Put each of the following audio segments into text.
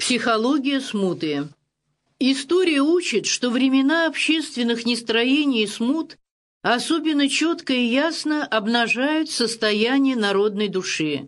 Психология смуты. История учит, что времена общественных нестроений и смут особенно четко и ясно обнажают состояние народной души.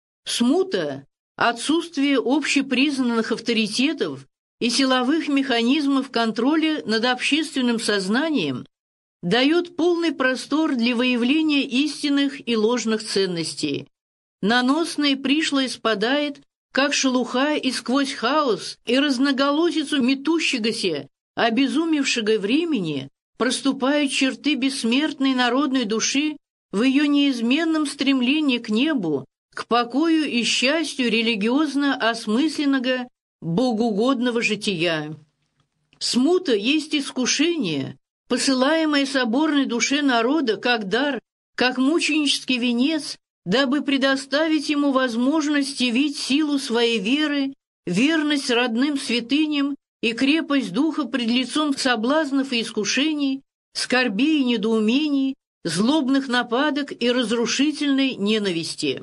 Смута – отсутствие общепризнанных авторитетов и силовых механизмов контроля над общественным сознанием дает полный простор для выявления истинных и ложных ценностей. Наносное пришлое спадает, как шелуха, и сквозь хаос и разноголосицу метущегося, обезумевшего времени проступают черты бессмертной народной души в ее неизменном стремлении к небу, к покою и счастью религиозно осмысленного, богоугодного жития. Смута есть искушение, посылаемое соборной душе народа как дар, как мученический венец, дабы предоставить ему возможность явить силу своей веры, верность родным святыням и крепость духа пред лицом соблазнов и искушений, скорбей и недоумений, злобных нападок и разрушительной ненависти.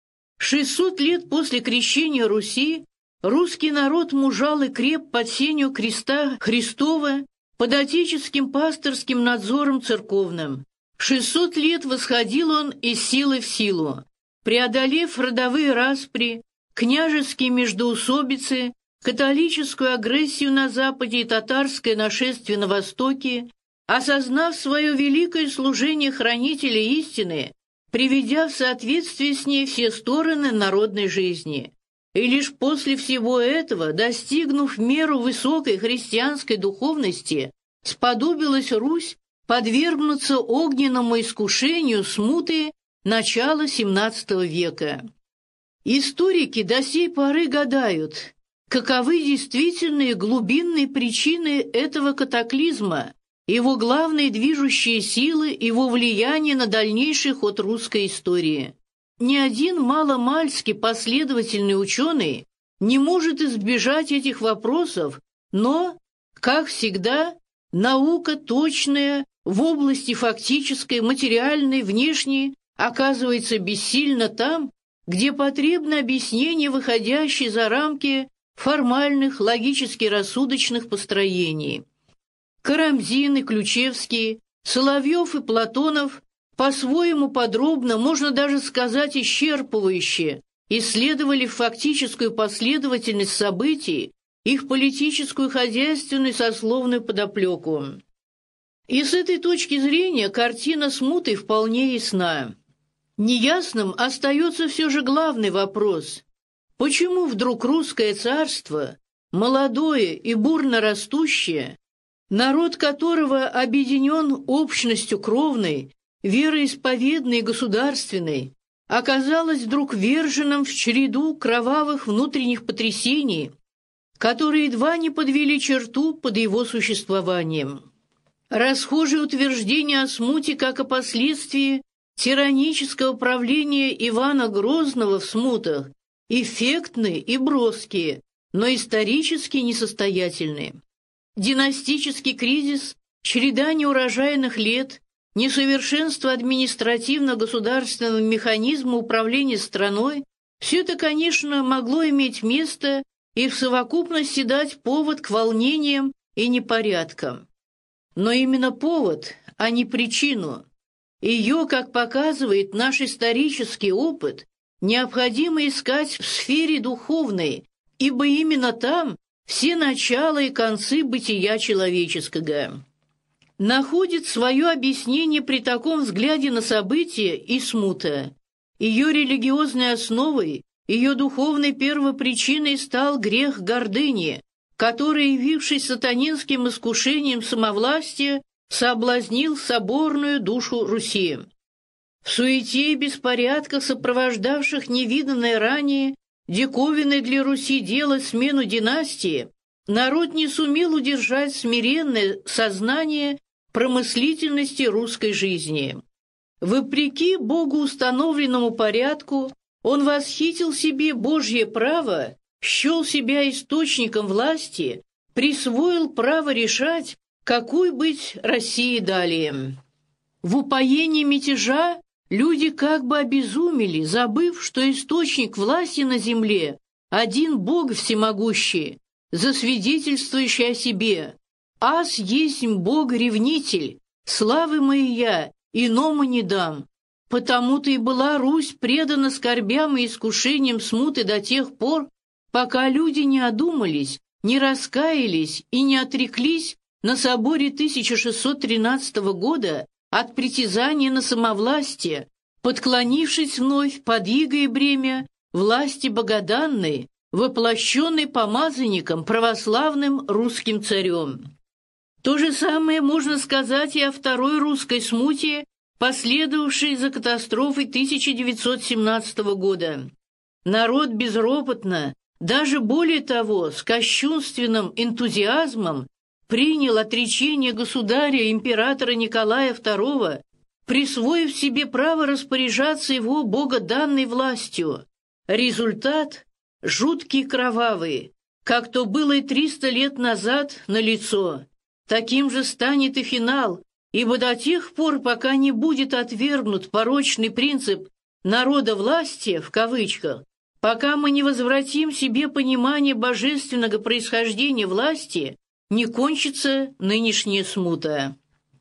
600 лет после крещения Руси русский народ мужал и креп под сенью креста Христова, под отеческим пасторским надзором церковным. 600 лет восходил он из силы в силу, преодолев родовые распри, княжеские междоусобицы, католическую агрессию на Западе и татарское нашествие на Востоке, осознав свое великое служение хранителя истины, приведя в соответствие с ней все стороны народной жизни. И лишь после всего этого, достигнув меру высокой христианской духовности, сподобилась Русь подвергнуться огненному искушению смуты начала XVII века. Историки до сей поры гадают, каковы действительные глубинные причины этого катаклизма, его главные движущие силы, его влияние на дальнейший ход русской истории. Ни один маломальски последовательный ученый не может избежать этих вопросов, но, как всегда, наука точная в области фактической, материальной, внешней оказывается бессильна там, где потребно объяснение, выходящее за рамки формальных, логически-рассудочных построений. Карамзин и Ключевский, Соловьев и Платонов по-своему подробно, можно даже сказать исчерпывающе, исследовали фактическую последовательность событий, их политическую, хозяйственную и сословную подоплеку. И с этой точки зрения картина смуты вполне ясна. Неясным остается все же главный вопрос: почему вдруг русское царство, молодое и бурно растущее, народ которого объединен общностью кровной, вероисповедной и государственной, оказалось вдруг вверженным в череду кровавых внутренних потрясений, которые едва не подвели черту под его существованием? Расхожие утверждения о смуте как о последствии тиранического правления Ивана Грозного в смутах эффектны и броские, но исторически несостоятельные. Династический кризис, череда неурожайных лет, несовершенство административно-государственного механизма управления страной – все это, конечно, могло иметь место и в совокупности дать повод к волнениям и непорядкам. Но именно повод, а не причину. Ее, как показывает наш исторический опыт, необходимо искать в сфере духовной, ибо именно там все начала и концы бытия человеческого. Находит свое объяснение при таком взгляде на события и смута. Ее религиозной основой, ее духовной первопричиной стал грех гордыни, который, явившись сатанинским искушением самовластия, соблазнил соборную душу Руси. В суете и беспорядках, сопровождавших невиданное ранее, диковинное для Руси дело смену династии, народ не сумел удержать смиренное сознание промыслительности русской жизни. Вопреки богоустановленному порядку, он восхитил себе Божье право, счел себя источником власти, присвоил право решать, какой быть России далее. В упоении мятежа люди как бы обезумели, забыв, что источник власти на земле один Бог всемогущий, засвидетельствующий о себе. Аз есть Бог-ревнитель, славы моей я, иному не дам. Потому-то и была Русь предана скорбям и искушениям смуты до тех пор, пока люди не одумались, не раскаялись и не отреклись на соборе 1613 года от притязания на самовластие, подклонившись вновь под иго и бремя власти богоданной, воплощенной помазанником православным русским царем. То же самое можно сказать и о второй русской смуте, последовавшей за катастрофой 1917 года. Народ безропотно, даже более того, с кощунственным энтузиазмом принял отречение государя императора Николая II, присвоив себе право распоряжаться его богоданной властью. Результат – жуткий и кровавый, как то было и 300 лет назад налицо. Таким же станет и финал, ибо до тех пор, пока не будет отвергнут порочный принцип «народовластия» в кавычках, пока мы не возвратим себе понимание божественного происхождения власти, не кончится нынешняя смута.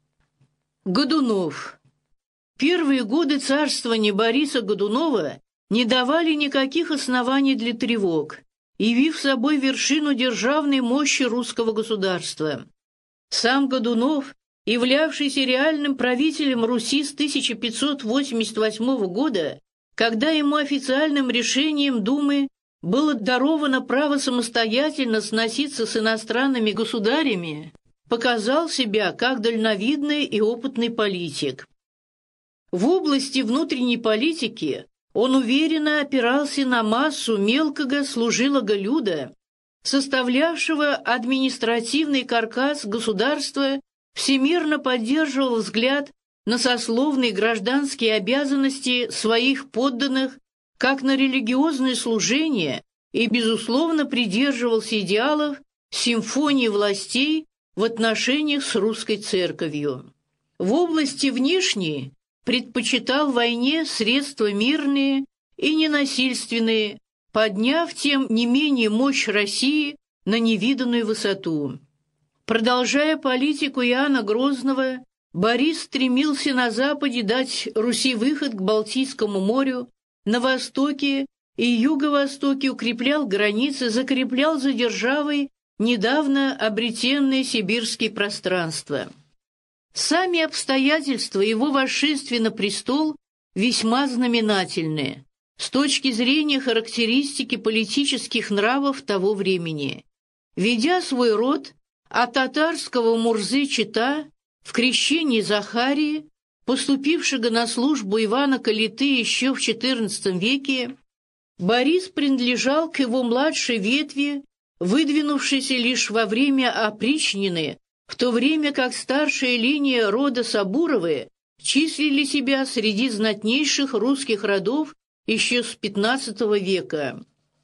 Годунов. Первые годы царствования Бориса Годунова не давали никаких оснований для тревог, явив собой вершину державной мощи русского государства. Сам Годунов, являвшийся реальным правителем Руси с 1588 года, когда ему официальным решением Думы было даровано право самостоятельно сноситься с иностранными государями, показал себя как дальновидный и опытный политик. В области внутренней политики он уверенно опирался на массу мелкого служилого люда, составлявшего административный каркас государства, всемирно поддерживал взгляд на сословные гражданские обязанности своих подданных, как на религиозное служение, и, безусловно, придерживался идеалов симфонии властей в отношениях с русской церковью. В области внешней предпочитал войне средства мирные и ненасильственные, подняв тем не менее мощь России на невиданную высоту. Продолжая политику Иоанна Грозного, Борис стремился на западе дать Руси выход к Балтийскому морю, на востоке и юго-востоке укреплял границы, закреплял за державой недавно обретенные сибирские пространства. Сами обстоятельства его восшествия на престол весьма знаменательны с точки зрения характеристики политических нравов того времени. Ведя свой род от татарского Мурзы Чита в крещении Захарии, поступившего на службу Ивана Калиты еще в XIV веке, Борис принадлежал к его младшей ветви, выдвинувшейся лишь во время опричнины, в то время как старшая линия рода Сабуровы числили себя среди знатнейших русских родов еще с XV века.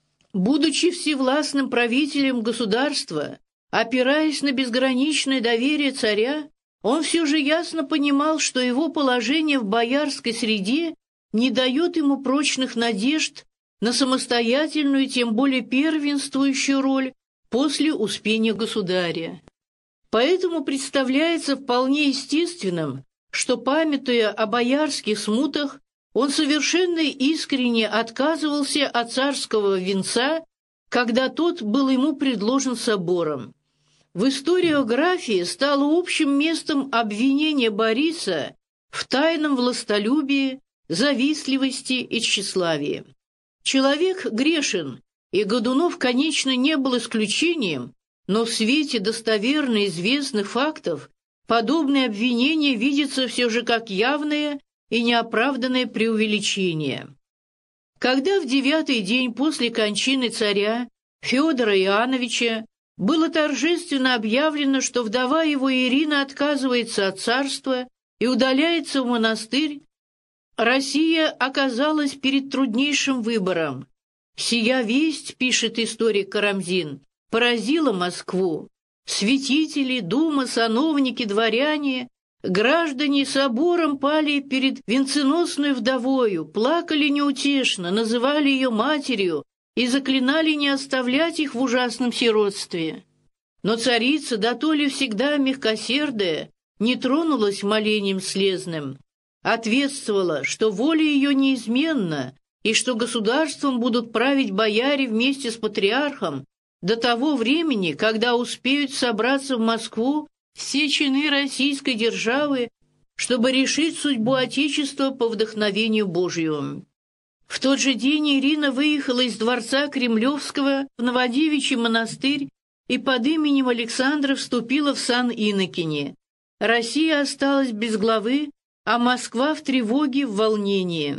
Будучи всевластным правителем государства, опираясь на безграничное доверие царя, он все же ясно понимал, что его положение в боярской среде не дает ему прочных надежд на самостоятельную, тем более первенствующую роль после успения государя. Поэтому представляется вполне естественным, что, памятуя о боярских смутах, он совершенно искренне отказывался от царского венца, когда тот был ему предложен собором. В историографии стало общим местом обвинения Бориса в тайном властолюбии, завистливости и тщеславии. Человек грешен, и Годунов, конечно, не был исключением, но в свете достоверно известных фактов подобные обвинения видятся все же как явное и неоправданное преувеличение. Когда в 9-й день после кончины царя Федора Иоанновича было торжественно объявлено, что вдова его Ирина отказывается от царства и удаляется в монастырь, Россия оказалась перед труднейшим выбором. «Сия весть, — пишет историк Карамзин, — поразила Москву. Святители, дума, сановники, дворяне, граждане собором пали перед венценосной вдовою, плакали неутешно, называли ее матерью, и заклинали не оставлять их в ужасном сиротстве. Но царица, дотоле всегда мягкосердая, не тронулась молением слезным, ответствовала, что воля ее неизменна, и что государством будут править бояре вместе с патриархом до того времени, когда успеют собраться в Москву все чины российской державы, чтобы решить судьбу Отечества по вдохновению Божьему. В тот же день Ирина выехала из дворца Кремлевского в Новодевичий монастырь и под именем Александра вступила в сан инокини. Россия осталась без главы, а Москва в тревоге, в волнении.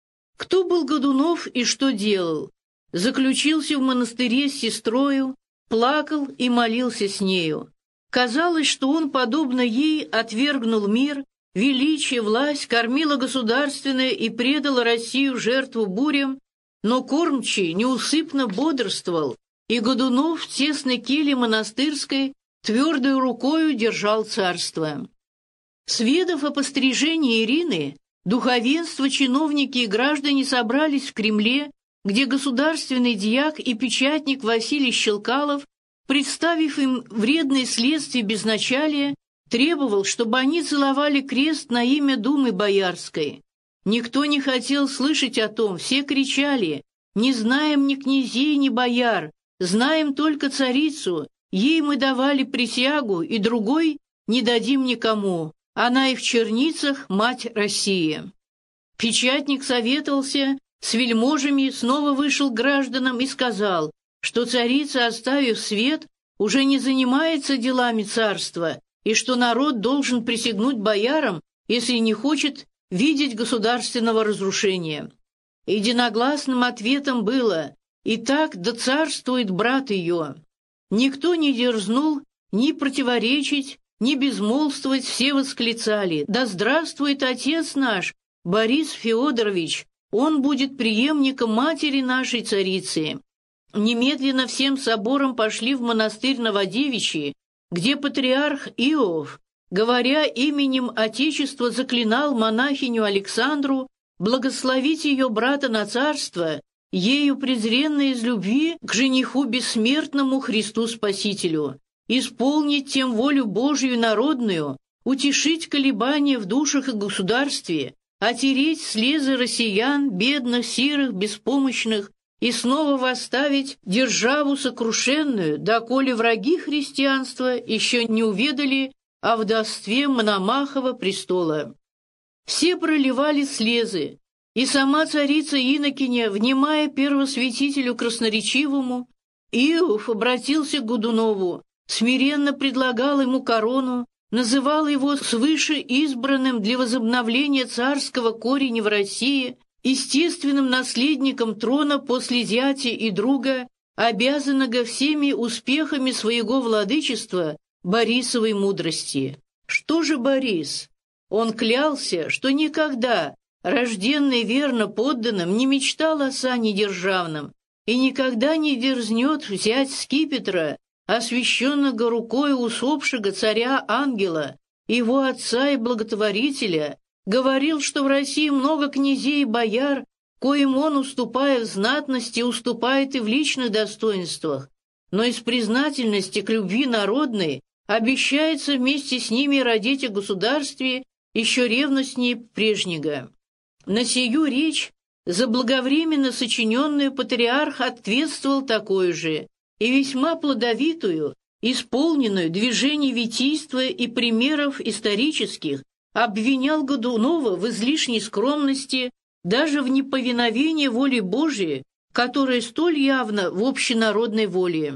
Кто был Годунов и что делал? Заключился в монастыре с сестрою, плакал и молился с нею. Казалось, что он, подобно ей, отвергнул мир, величие, власть, кормила государственное и предала Россию в жертву бурям, но кормчий неусыпно бодрствовал, и Годунов в тесной келье монастырской твердой рукою держал царство. Сведав о пострижении Ирины, духовенство, чиновники и граждане собрались в Кремле, где государственный дьяк и печатник Василий Щелкалов, представив им вредные следствия безначалия, требовал, чтобы они целовали крест на имя Думы Боярской. Никто не хотел слышать о том, все кричали: «Не знаем ни князей, ни бояр, знаем только царицу, ей мы давали присягу, и другой не дадим никому, она и в черницах мать России». Печатник советовался с вельможами, снова вышел к гражданам и сказал, что царица, оставив свет, уже не занимается делами царства, и что народ должен присягнуть боярам, если не хочет видеть государственного разрушения. Единогласным ответом было: «Итак, да царствует брат ее». Никто не дерзнул ни противоречить, ни безмолвствовать, все восклицали: «Да здравствует отец наш, Борис Феодорович, он будет преемником матери нашей царицы». Немедленно всем собором пошли в монастырь Новодевичий, где патриарх Иов, говоря именем Отечества, заклинал монахиню Александру благословить ее брата на царство, ею презренной из любви к жениху бессмертному Христу Спасителю, исполнить тем волю Божию народную, утешить колебания в душах и государстве, отереть слезы россиян, бедных, сирых, беспомощных, и снова восставить державу сокрушенную, доколе враги христианства еще не уведали о вдовстве Мономахова престола. Все проливали слезы, и сама царица Инокиня, внимая первосвятителю красноречивому, Иов обратился к Годунову, смиренно предлагал ему корону, называл его свыше избранным для возобновления царского корня в России, естественным наследником трона после зятя и друга, обязанного всеми успехами своего владычества Борисовой мудрости. Что же Борис? Он клялся, что никогда, рожденный верно подданным, не мечтал о сане державном и никогда не дерзнет взять скипетра, освященного рукой усопшего царя-ангела, его отца и благотворителя. Говорил, что в России много князей и бояр, коим он, уступая в знатности, уступает и в личных достоинствах, но из признательности к любви народной обещается вместе с ними родить о государстве еще ревностнее прежнего. На сию речь, заблаговременно сочиненную, патриарх ответствовал такой же, и весьма плодовитую, исполненную движений витийства и примеров исторических, обвинял Годунова в излишней скромности, даже в неповиновении воле Божией, которая столь явна в общенародной воле.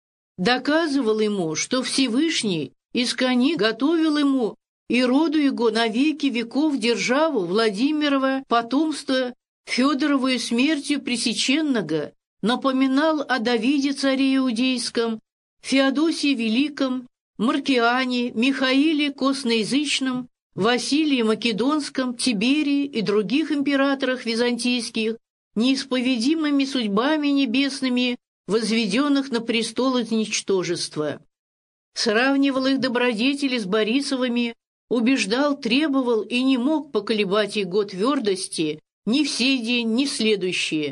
Доказывал ему, что Всевышний искони готовил ему и роду его на веки веков державу Владимирова потомства, Федоровую смертью пресеченного, напоминал о Давиде царе Иудейском, Феодосии Великом, Маркиане, Михаиле Косноязычном, Василии Македонском, Тиберии и других императорах византийских, неисповедимыми судьбами небесными, возведенных на престол из ничтожества. Сравнивал их добродетели с Борисовыми, убеждал, требовал и не мог поколебать его твердости ни в сей день, ни в следующие.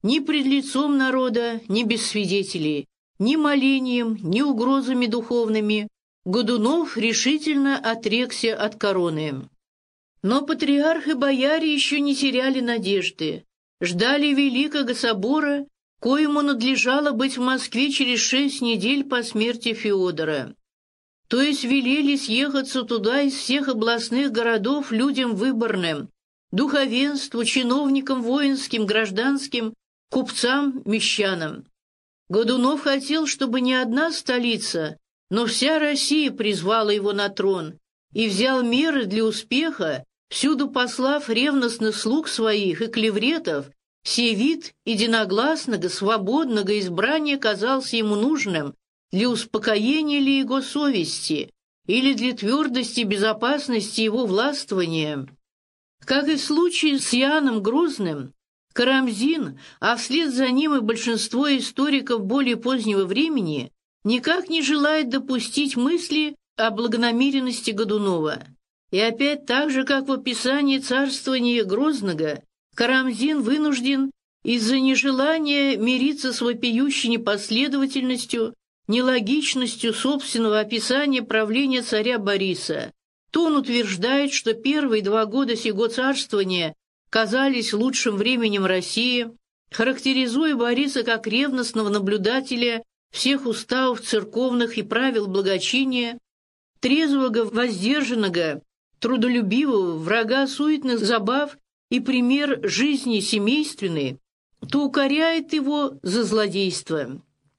ни пред лицом народа, ни без свидетелей, ни молением, ни угрозами духовными Годунов решительно отрекся от короны. Но патриарх и бояре еще не теряли надежды, ждали Великого собора, коему надлежало быть в Москве через 6 недель по смерти Феодора. То есть велели съехаться туда из всех областных городов людям выборным, духовенству, чиновникам воинским, гражданским, купцам, мещанам. Годунов хотел, чтобы не одна столица, но вся Россия призвала его на трон и взял меры для успеха, всюду послав ревностных слуг своих и клевретов. Сей вид единогласного, свободного избрания казался ему нужным для успокоения ли его совести или для твердости и безопасности его властвования. Как и в случае с Иоанном Грозным, Карамзин, а вслед за ним и большинство историков более позднего времени, никак не желает допустить мысли о благонамеренности Годунова. И опять так же, как в описании царствования Грозного, Карамзин вынужден из-за нежелания мириться с вопиющей непоследовательностью, нелогичностью собственного описания правления царя Бориса. То он утверждает, что первые 2 года сего царствования казались лучшим временем России, характеризуя Бориса как ревностного наблюдателя всех уставов церковных и правил благочиния, трезвого, воздержанного, трудолюбивого, врага суетных забав и пример жизни семейственной, то укоряет его за злодейство.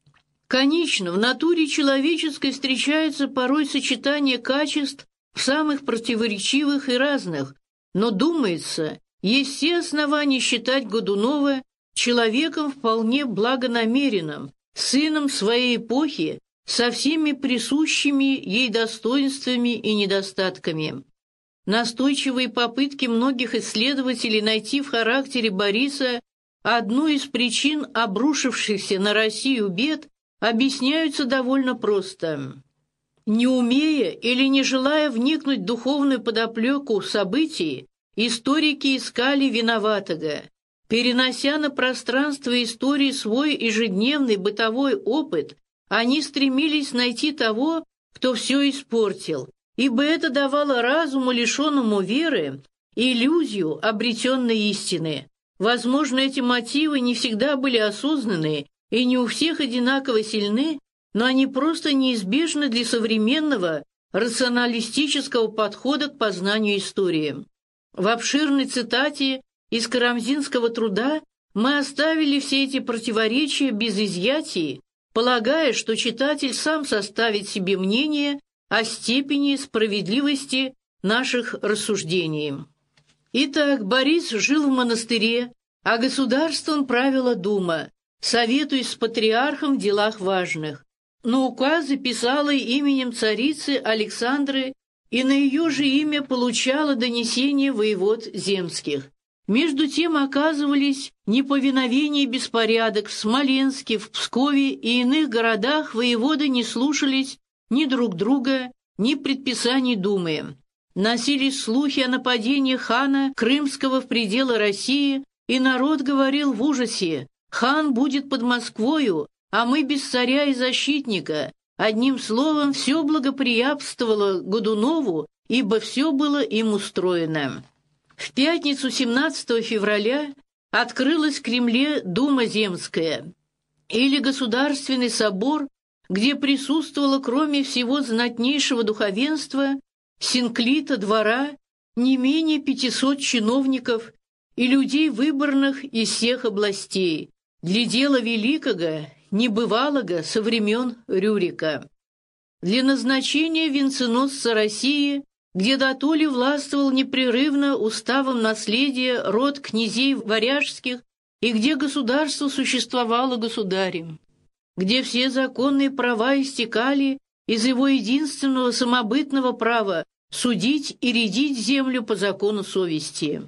Конечно, в натуре человеческой встречаются порой сочетания качеств самых противоречивых и разных, но, думается, есть все основания считать Годунова человеком вполне благонамеренным, сыном своей эпохи, со всеми присущими ей достоинствами и недостатками. Настойчивые попытки многих исследователей найти в характере Бориса одну из причин обрушившихся на Россию бед объясняются довольно просто. Не умея или не желая вникнуть в духовную подоплеку событий, историки искали виноватого. Перенося на пространство истории свой ежедневный бытовой опыт, они стремились найти того, кто все испортил, ибо это давало разуму, лишенному веры, иллюзию обретенной истины. Возможно, эти мотивы не всегда были осознаны и не у всех одинаково сильны, но они просто неизбежны для современного рационалистического подхода к познанию истории. В обширной цитате из карамзинского труда мы оставили все эти противоречия без изъятий, полагая, что читатель сам составит себе мнение о степени справедливости наших рассуждений. Итак, Борис жил в монастыре, а государством правила дума, советуясь с патриархом в делах важных. Но указы писала именем царицы Александры и на ее же имя получала донесения воевод земских. Между тем оказывались неповиновение и беспорядок в Смоленске, в Пскове и иных городах. Воеводы не слушались ни друг друга, ни предписаний думы. Носились слухи о нападении хана Крымского в пределы России, и народ говорил в ужасе: «Хан будет под Москвою, а мы без царя и защитника». Одним словом, все благоприятствовало Годунову, ибо все было им устроено. В пятницу 17 февраля открылась в Кремле Дума Земская, или Государственный собор, где присутствовало, кроме всего знатнейшего духовенства, синклита, двора, не менее 500 чиновников и людей, выборных из всех областей, для дела великого, небывалого со времен Рюрика. Для назначения венценосца России, где дотоле властвовал непрерывно уставом наследия род князей варяжских и где государство существовало государем, где все законные права истекали из его единственного самобытного права судить и рядить землю по закону совести.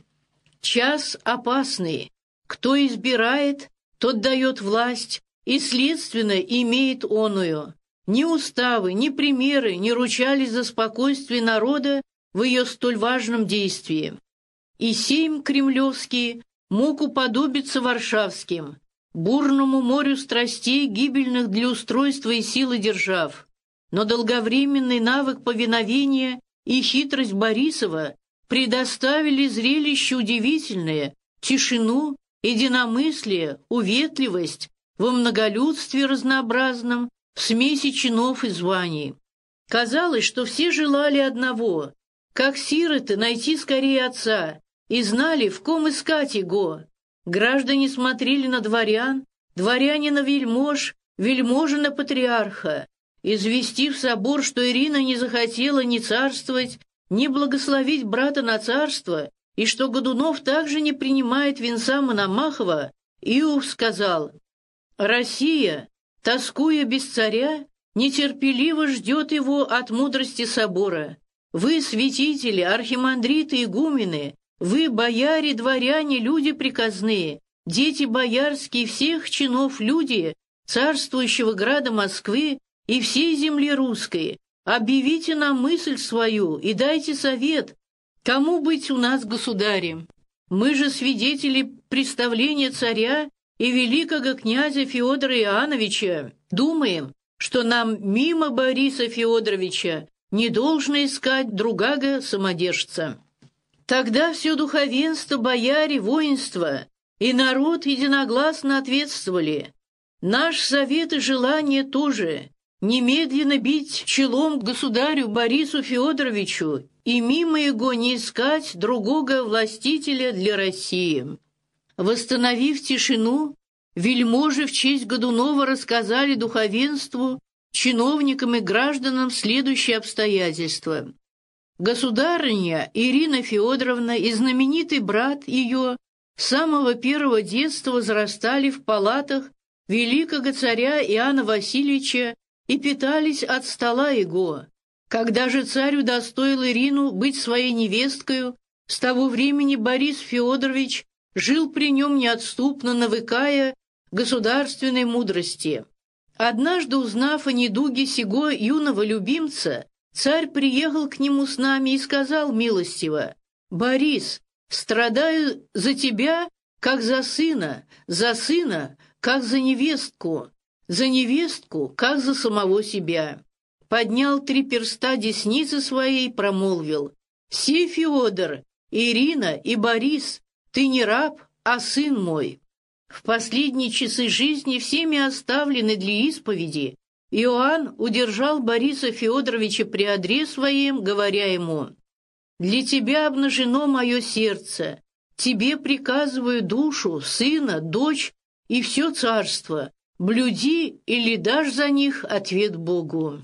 Час опасный. Кто избирает, тот дает власть, и следственно имеет оную. Ни уставы, ни примеры не ручались за спокойствие народа в ее столь важном действии. И сейм кремлевский мог уподобиться варшавским, бурному морю страстей, гибельных для устройства и силы держав. Но долговременный навык повиновения и хитрость Борисова предоставили зрелище удивительное, тишину, единомыслие, уветливость во многолюдстве разнообразном, в смеси чинов и званий. Казалось, что все желали одного, как сироты, найти скорее отца, и знали, в ком искать его. Граждане смотрели на дворян, дворяне на вельмож, вельможи на патриарха. Известив собор, что Ирина не захотела ни царствовать, ни благословить брата на царство, и что Годунов также не принимает венца Мономахова, Иов сказал: «Россия, тоскуя без царя, нетерпеливо ждет его от мудрости собора. Вы, святители, архимандриты, игумены, вы, бояре, дворяне, люди приказные, дети боярские всех чинов люди, царствующего града Москвы и всей земли русской, объявите нам мысль свою и дайте совет, кому быть у нас государем. Мы же свидетели представления царя и великого князя Федора Иоанновича, думаем, что нам мимо Бориса Федоровича не должно искать другого самодержца». Тогда все духовенство, бояре, воинство и народ единогласно ответствовали: «Наш совет и желание тоже немедленно бить челом государю Борису Федоровичу и мимо его не искать другого властителя для России». Восстановив тишину, вельможи в честь Годунова рассказали духовенству, чиновникам и гражданам следующие обстоятельства. Государыня Ирина Федоровна и знаменитый брат ее с самого первого детства возрастали в палатах великого царя Иоанна Васильевича и питались от стола его. Когда же царь удостоил Ирину быть своей невесткою, с того времени Борис Федорович жил при нем неотступно, навыкая государственной мудрости. Однажды, узнав о недуге сего юного любимца, царь приехал к нему с нами и сказал милостиво: «Борис, страдаю за тебя, как за сына, как за невестку, как за самого себя». Поднял 3 перста десницы своей и промолвил: «Се, Феодор, Ирина и Борис, ты не раб, а сын мой». В последние часы жизни, всеми оставлены для исповеди, Иоанн удержал Бориса Федоровича при одре своем, говоря ему: «Для тебя обнажено мое сердце, тебе приказываю душу, сына, дочь и все царство, блюди или дашь за них ответ Богу».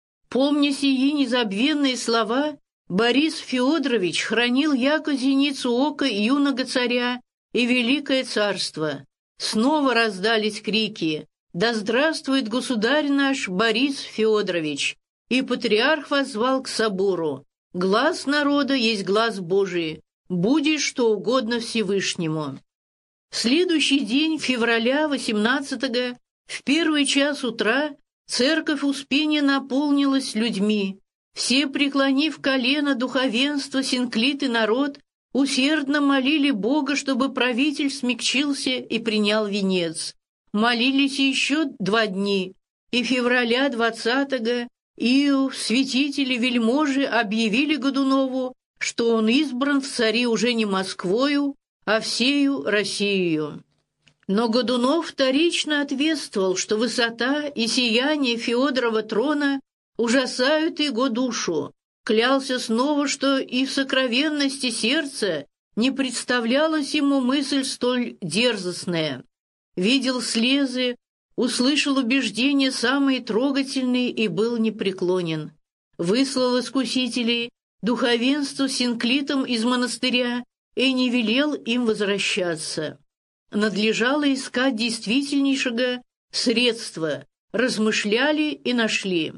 Помня сии незабвенные слова, Борис Федорович хранил яко зеницу ока юного царя и великое царство. Снова раздались крики: «Да здравствует государь наш Борис Федорович!» И патриарх воззвал к собору: «Глас народа есть глас Божий, будет что угодно Всевышнему». В следующий день, февраля 18-го, в 1 час утра, церковь Успения наполнилась людьми. Все, преклонив колено, духовенство, синклит и народ, усердно молили Бога, чтобы правитель смягчился и принял венец. Молились еще 2 дни, и февраля 20-го Иов, святители, вельможи объявили Годунову, что он избран в цари уже не Москвою, а всею Россией. Но Годунов вторично ответствовал, что высота и сияние Феодорова трона ужасают его душу, клялся снова, что и в сокровенности сердца не представлялась ему мысль столь дерзостная. Видел слезы, услышал убеждения самые трогательные и был непреклонен. Выслал искусителей, духовенство синклитом из монастыря и не велел им возвращаться. Надлежало искать действительнейшего средства, размышляли и нашли.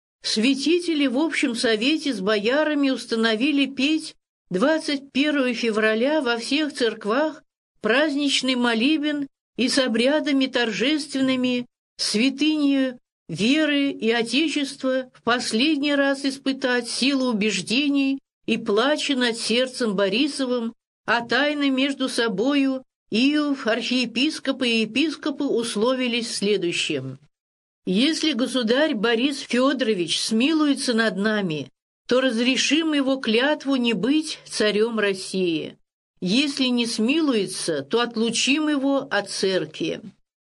Святители в общем совете с боярами установили петь 21 февраля во всех церквах праздничный молебен и с обрядами торжественными, святынею веры и Отечества в последний раз испытать силу убеждений и плача над сердцем Борисовым, а тайно между собою Иов, архиепископ и епископы условились следующим. «Если государь Борис Федорович смилуется над нами, то разрешим его клятву не быть царем России. Если не смилуется, то отлучим его от церкви.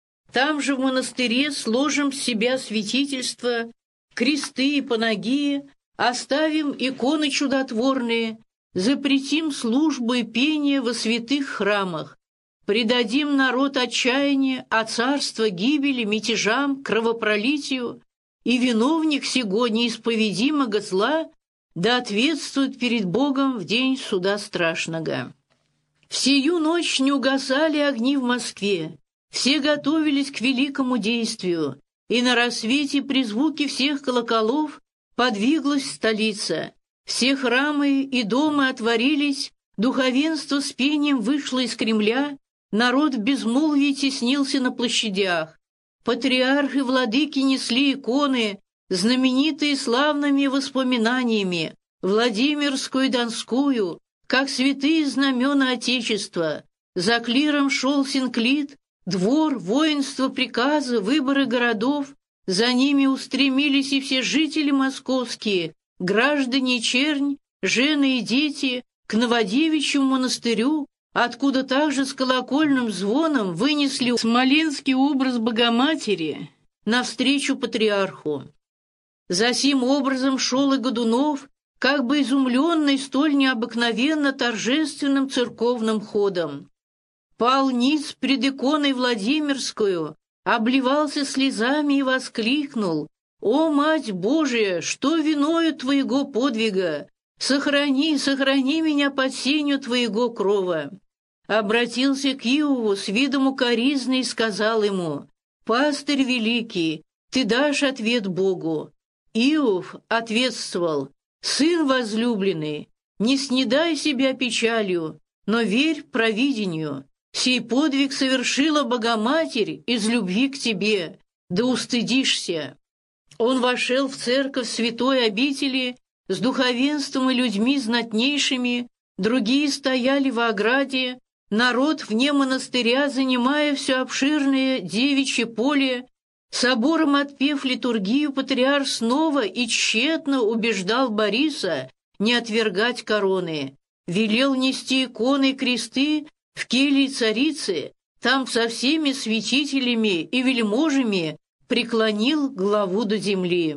Там же в монастыре сложим с себя святительства, кресты и панагии, оставим иконы чудотворные, запретим службу и пение во святых храмах, предадим народ отчаянию, а царство гибели, мятежам, кровопролитию, и виновник сего неисповедимого зла да ответствует перед Богом в день суда страшного». В сию ночь не угасали огни в Москве, все готовились к великому действию, и на рассвете при звуке всех колоколов подвиглась столица. Все храмы и дома отворились, духовенство с пением вышло из Кремля, народ в безмолвии теснился на площадях. Патриархи и владыки несли иконы, знаменитые славными воспоминаниями, Владимирскую и Донскую, как святые знамена Отечества. За клиром шел синклит, двор, воинство, приказы, выборы городов. За ними устремились и все жители московские, граждане чернь, жены и дети, к Новодевичьему монастырю, откуда также с колокольным звоном вынесли смоленский образ Богоматери навстречу патриарху. За сим образом шел и Годунов, как бы изумленный столь необыкновенно торжественным церковным ходом. Пал ниц пред иконой Владимирскую, обливался слезами и воскликнул: «О, Мать Божия, что виною Твоего подвига! Сохрани, сохрани меня под сенью Твоего крова!» Обратился к Иову с видом укоризны и сказал ему: «Пастырь великий, ты дашь ответ Богу». Иов ответствовал: «Сын возлюбленный, не снедай себя печалью, но верь провидению. Сей подвиг совершила Богоматерь из любви к тебе, да устыдишься». Он вошел в церковь святой обители с духовенством и людьми знатнейшими, другие стояли во ограде, народ вне монастыря, занимая все обширное девичье поле. Собором отпев литургию, патриарх снова и тщетно убеждал Бориса не отвергать короны, велел нести иконы и кресты в келье царицы, там со всеми святителями и вельможами преклонил главу до земли.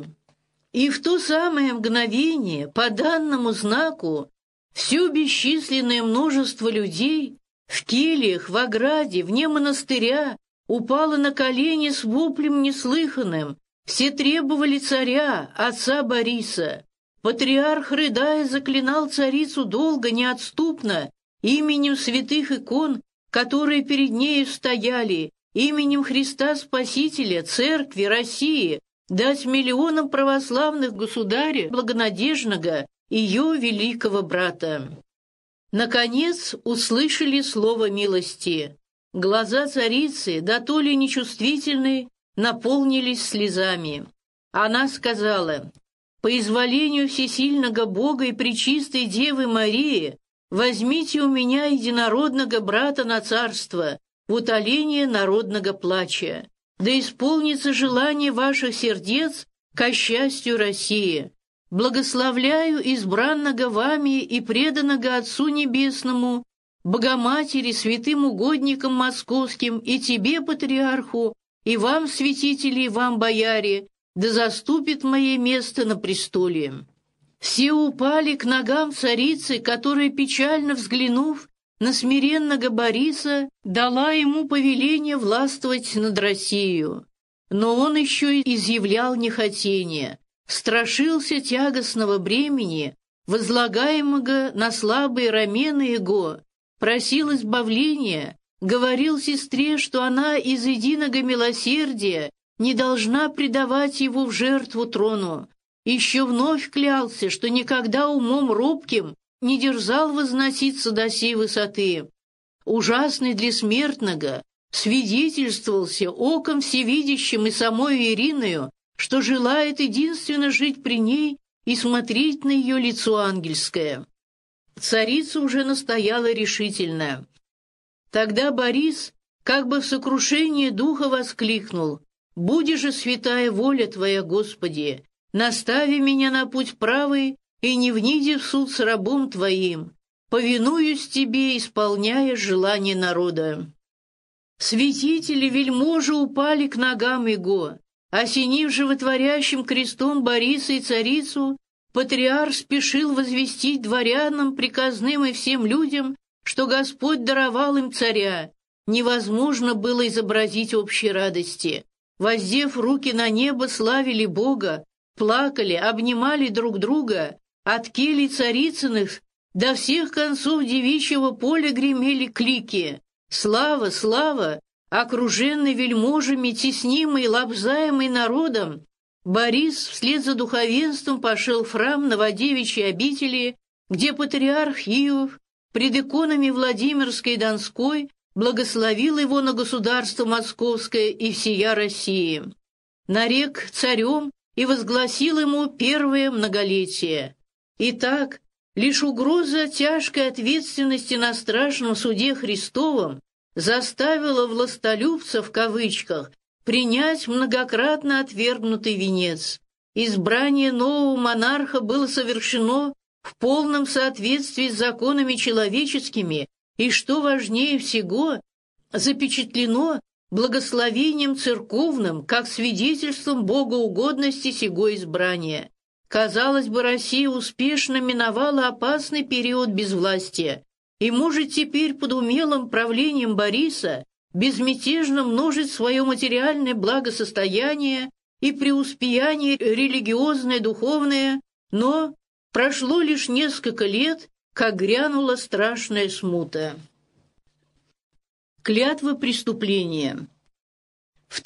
И в то самое мгновение, по данному знаку, все бесчисленное множество людей в кельях, в ограде, вне монастыря упало на колени с воплем неслыханным. Все требовали царя, отца Бориса. Патриарх, рыдая, заклинал царицу долго, неотступно, именем святых икон, которые перед нею стояли, именем Христа Спасителя, Церкви, России, дать миллионам православных государя благонадежного ее великого брата. Наконец услышали слово милости. Глаза царицы, да то ли нечувствительные, наполнились слезами. Она сказала: «По изволению всесильного Бога и пречистой Девы Марии возьмите у меня единородного брата на царство, в утоление народного плача. Да исполнится желание ваших сердец ко счастью России. Благословляю избранного вами и преданного Отцу Небесному, Богоматери, святым угодникам московским, и тебе, патриарху, и вам, святители, и вам, бояре, да заступит мое место на престоле». Все упали к ногам царицы, которая, печально взглянув на смиренного Бориса, дала ему повеление властвовать над Россией. Но он еще изъявлял нехотение, страшился тягостного бремени, возлагаемого на слабые рамены его, просил избавления, говорил сестре, что она из единого милосердия не должна предавать его в жертву трону. Еще вновь клялся, что никогда умом робким не дерзал возноситься до сей высоты. Ужасный для смертного, свидетельствовался оком всевидящим и самой Ириною, что желает единственно жить при ней и смотреть на ее лицо ангельское. Царица уже настояла решительно: Тогда Борис, как бы в сокрушении духа, воскликнул: «Буди же святая воля Твоя, Господи, настави меня на путь правый и не вниди в суд с рабом Твоим, повинуюсь Тебе, исполняя желание народа». Святители, вельможи упали к ногам его. Осенив животворящим крестом Бориса и царицу, патриарх спешил возвестить дворянам, приказным и всем людям, что Господь даровал им царя. Невозможно было изобразить общей радости. Воздев руки на небо, славили Бога, плакали, обнимали друг друга. От келий царицыных до всех концов девичьего поля гремели клики: «Слава, слава!» Окруженный вельможами, теснимый, лобзаемый народом, Борис вслед за духовенством пошел в храм Новодевичьей обители, где патриарх Иов пред иконами Владимирской и Донской благословил его на государство Московское и всея России. Нарек царем и возгласил ему первое многолетие. Итак, лишь угроза тяжкой ответственности на страшном суде Христовом заставила «властолюбца» в кавычках принять многократно отвергнутый венец. Избрание нового монарха было совершено в полном соответствии с законами человеческими и, что важнее всего, запечатлено благословением церковным как свидетельством богоугодности сего избрания. Казалось бы, Россия успешно миновала опасный период безвластия и может теперь под умелым правлением Бориса безмятежно множить свое материальное благосостояние и преуспеяние религиозное, духовное, но прошло лишь несколько лет, как грянула страшная смута. Клятва преступления. В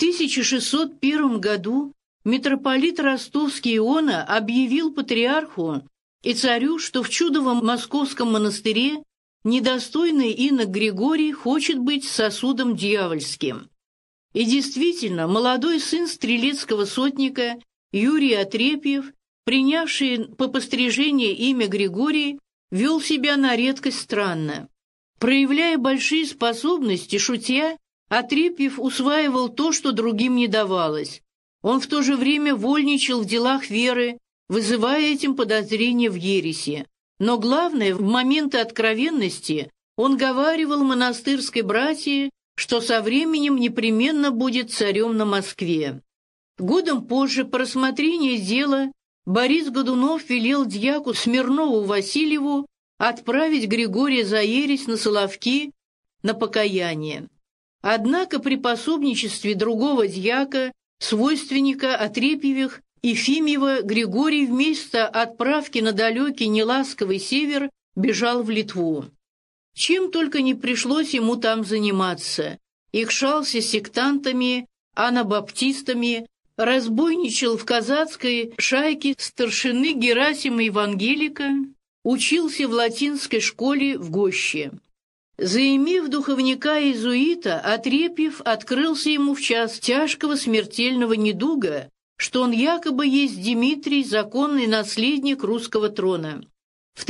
1601 году митрополит Ростовский Иона объявил патриарху и царю, что в чудовом московском монастыре недостойный инок Григорий хочет быть сосудом дьявольским. И действительно, молодой сын стрелецкого сотника Юрий Отрепьев, принявший по пострижению имя Григорий, вел себя на редкость странно. Проявляя большие способности, шутя, Отрепьев усваивал то, что другим не давалось. Он в то же время вольничал в делах веры, вызывая этим подозрения в ереси. Но главное, в моменты откровенности он говаривал монастырской братье, что со временем непременно будет царем на Москве. Годом позже, по рассмотрению дела, Борис Годунов велел дьяку Смирнову Васильеву отправить Григория за ересь на Соловки на покаяние. Однако при пособничестве другого дьяка, свойственника Отрепьевых, Ефимьева, Григорий вместо отправки на далекий неласковый север бежал в Литву. Чем только не пришлось ему там заниматься. Икшался с сектантами, анабаптистами, разбойничал в казацкой шайке старшины Герасима Евангелика, учился в латинской школе в Гоще. Заимев духовника-иезуита, Отрепьев открылся ему в час тяжкого смертельного недуга, что он якобы есть Дмитрий, законный наследник русского трона. В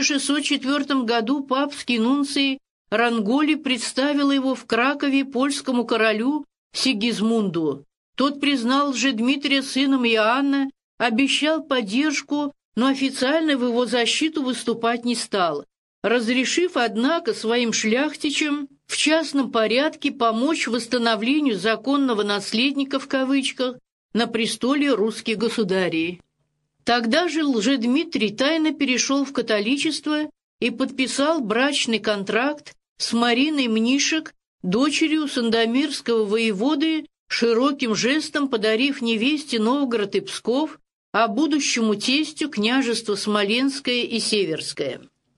1604 году папский нунций Ранголи представил его в Кракове польскому королю Сигизмунду. Тот признал же Дмитрия сыном Иоанна, обещал поддержку, но официально в его защиту выступать не стал, разрешив, однако, своим шляхтичам в частном порядке помочь восстановлению законного наследника в кавычках на престоле русских государей. Тогда же Лжедмитрий тайно перешел в католичество и подписал брачный контракт с Мариной Мнишек, дочерью сандомирского воеводы, широким жестом подарив невесте Новгород и Псков, а будущему тестю княжество Смоленское и Северское.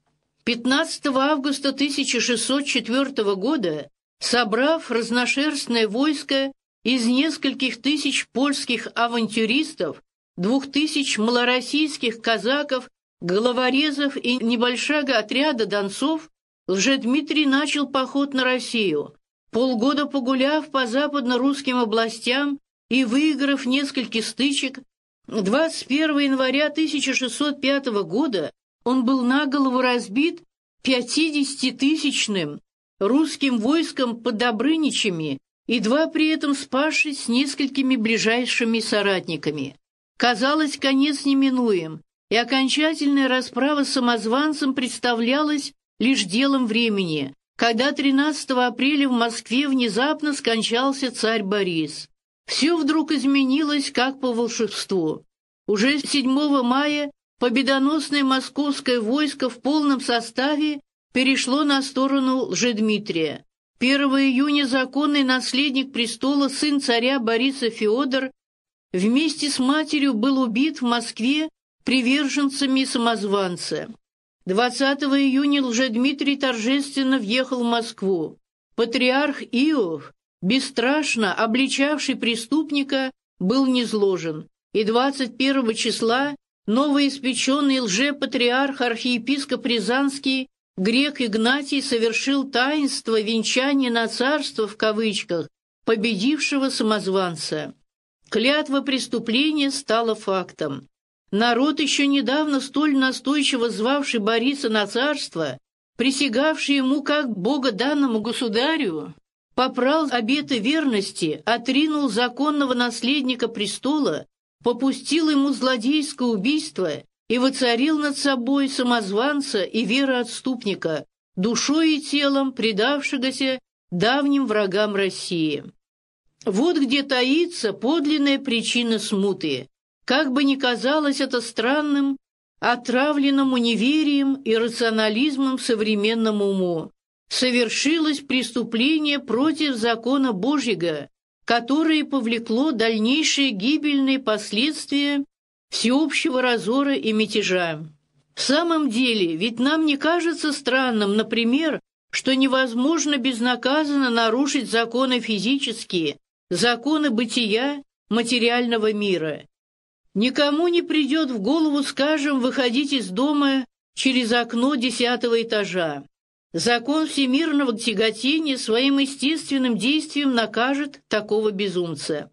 15 августа 1604 года, собрав разношерстное войско из нескольких тысяч польских авантюристов, 2000 малороссийских казаков, головорезов и небольшого отряда донцов, Лжедмитрий начал поход на Россию. Полгода погуляв по западно-русским областям и выиграв несколько стычек, 21 января 1605 года он был наголову разбит 50-тысячным русским войском под Добрыничами, едва при этом спасшись с несколькими ближайшими соратниками. Казалось, конец неминуем, и окончательная расправа с самозванцем представлялась лишь делом времени, когда 13 апреля в Москве внезапно скончался царь Борис. Все вдруг изменилось, как по волшебству. Уже 7 мая победоносное московское войско в полном составе перешло на сторону Лжедмитрия. 1 июня законный наследник престола, сын царя Бориса Феодор, вместе с матерью был убит в Москве приверженцами самозванца. 20 июня Лжедмитрий торжественно въехал в Москву. Патриарх Иов, бесстрашно обличавший преступника, был низложен, и 21 числа новоиспеченный лжепатриарх архиепископ Рязанский грек Игнатий совершил таинство венчания на царство в кавычках победившего самозванца. Клятва преступления стала фактом. Народ, еще недавно столь настойчиво звавший Бориса на царство, присягавший ему как богоданному государю, попрал обеты верности, отринул законного наследника престола, попустил ему злодейское убийство и воцарил над собой самозванца и вероотступника, душой и телом предавшегося давним врагам России. Вот где таится подлинная причина смуты. Как бы ни казалось это странным, отравленному неверием и рационализмом современному уму, совершилось преступление против закона Божьего, которое повлекло дальнейшие гибельные последствия всеобщего разора и мятежа. В самом деле, ведь нам не кажется странным, например, что невозможно безнаказанно нарушить законы физические, законы бытия материального мира. Никому не придет в голову, скажем, выходить из дома через окно 10-го этажа. Закон всемирного тяготения своим естественным действием накажет такого безумца.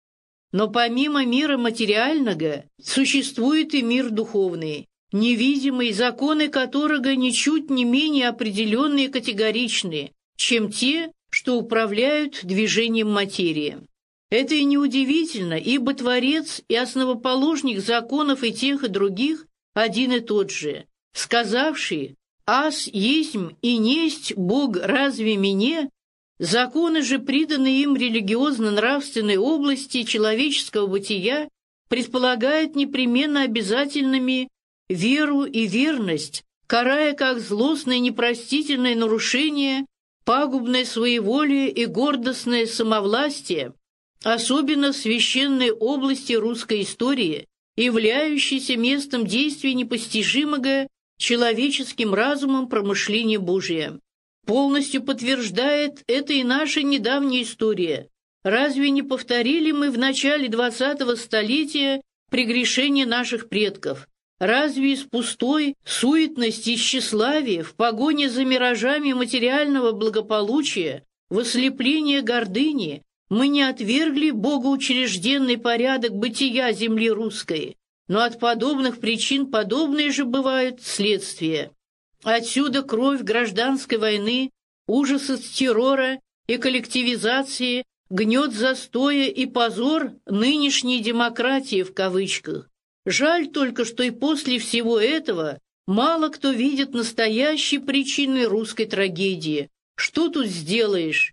Но помимо мира материального существует и мир духовный, невидимый, законы которого ничуть не менее определенные и категоричны, чем те, что управляют движением материи. Это и неудивительно, ибо Творец и основоположник законов и тех, и других один и тот же, сказавший «Аз есмь и несть Бог разве мне?», законы же, приданные им религиозно-нравственной области человеческого бытия, предполагают непременно обязательными веру и верность, карая как злостное непростительное нарушение, пагубное своеволие и гордостное самовластие, особенно в священной области русской истории, являющейся местом действия непостижимого человеческим разумом промышления Божия. Полностью подтверждает это и наша недавняя история. Разве не повторили мы в начале 20-го столетия прегрешения наших предков? Разве из пустой суетности и тщеславия, в погоне за миражами материального благополучия, в ослеплении гордыни, мы не отвергли богоучрежденный порядок бытия земли русской, но от подобных причин подобные же бывают следствия. Отсюда кровь гражданской войны, ужас от террора и коллективизации, гнет застоя и позор нынешней демократии в кавычках. Жаль только, что и после всего этого мало кто видит настоящей причины русской трагедии. Что тут сделаешь?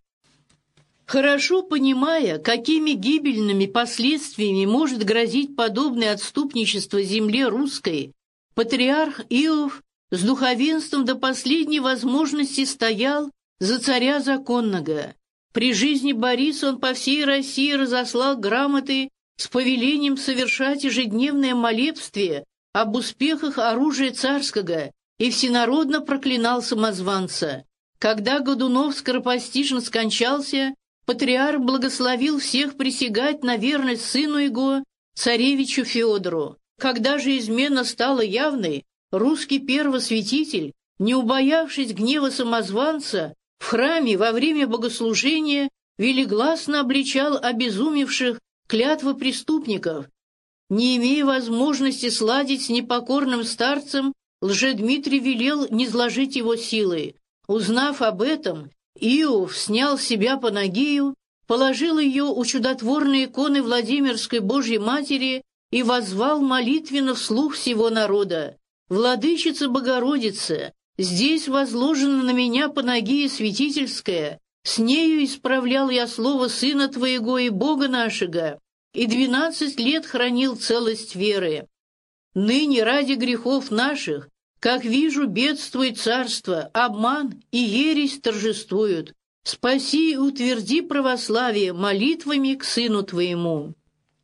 Хорошо понимая, какими гибельными последствиями может грозить подобное отступничество земле русской, патриарх Иов с духовенством до последней возможности стоял за царя законного. При жизни Бориса он по всей России разослал грамоты с повелением совершать ежедневное молебствие об успехах оружия царского и всенародно проклинал самозванца. Когда Годунов скоропостижно скончался, патриарх благословил всех присягать на верность сыну его, царевичу Феодору. Когда же измена стала явной, русский первосвятитель, не убоявшись гнева самозванца, в храме во время богослужения велигласно обличал обезумевших клятвы преступников. Не имея возможности сладить с непокорным старцем, Лжедмитрий велел низложить его силой. Узнав об этом, Иов снял с себя Панагию, положил ее у чудотворной иконы Владимирской Божьей Матери и воззвал молитвенно вслух всего народа: «Владычица Богородица, здесь возложена на меня Панагия святительская, с нею исправлял я слово Сына Твоего и Бога нашего, и 12 лет хранил целость веры. Ныне ради грехов наших, как вижу, бедствует царство, обман и ересь торжествуют. Спаси и утверди православие молитвами к Сыну Твоему».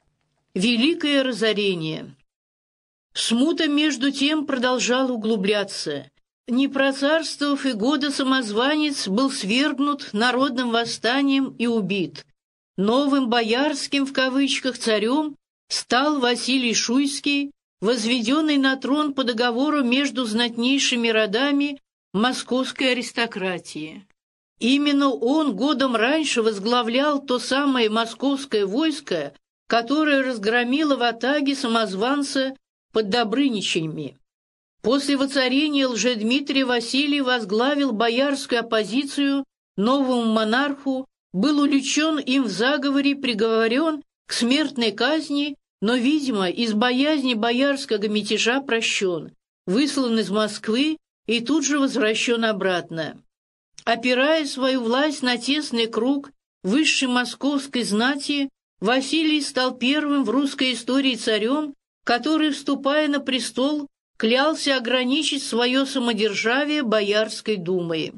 Великое разорение. Смута между тем продолжала углубляться. Не процарствовав и года, самозванец был свергнут народным восстанием и убит. Новым «боярским» в кавычках царем стал Василий Шуйский, возведенный на трон по договору между знатнейшими родами московской аристократии. Именно он годом раньше возглавлял то самое московское войско, которое разгромило ватаги самозванца под Добрыничами. После воцарения Лжедмитрия Василий возглавил боярскую оппозицию новому монарху, был увлечен им в заговоре, приговорен к смертной казни, но, видимо, из боязни боярского мятежа прощен, выслан из Москвы и тут же возвращен обратно. Опирая свою власть на тесный круг высшей московской знати, Василий стал первым в русской истории царем, который, вступая на престол, клялся ограничить свое самодержавие Боярской думой.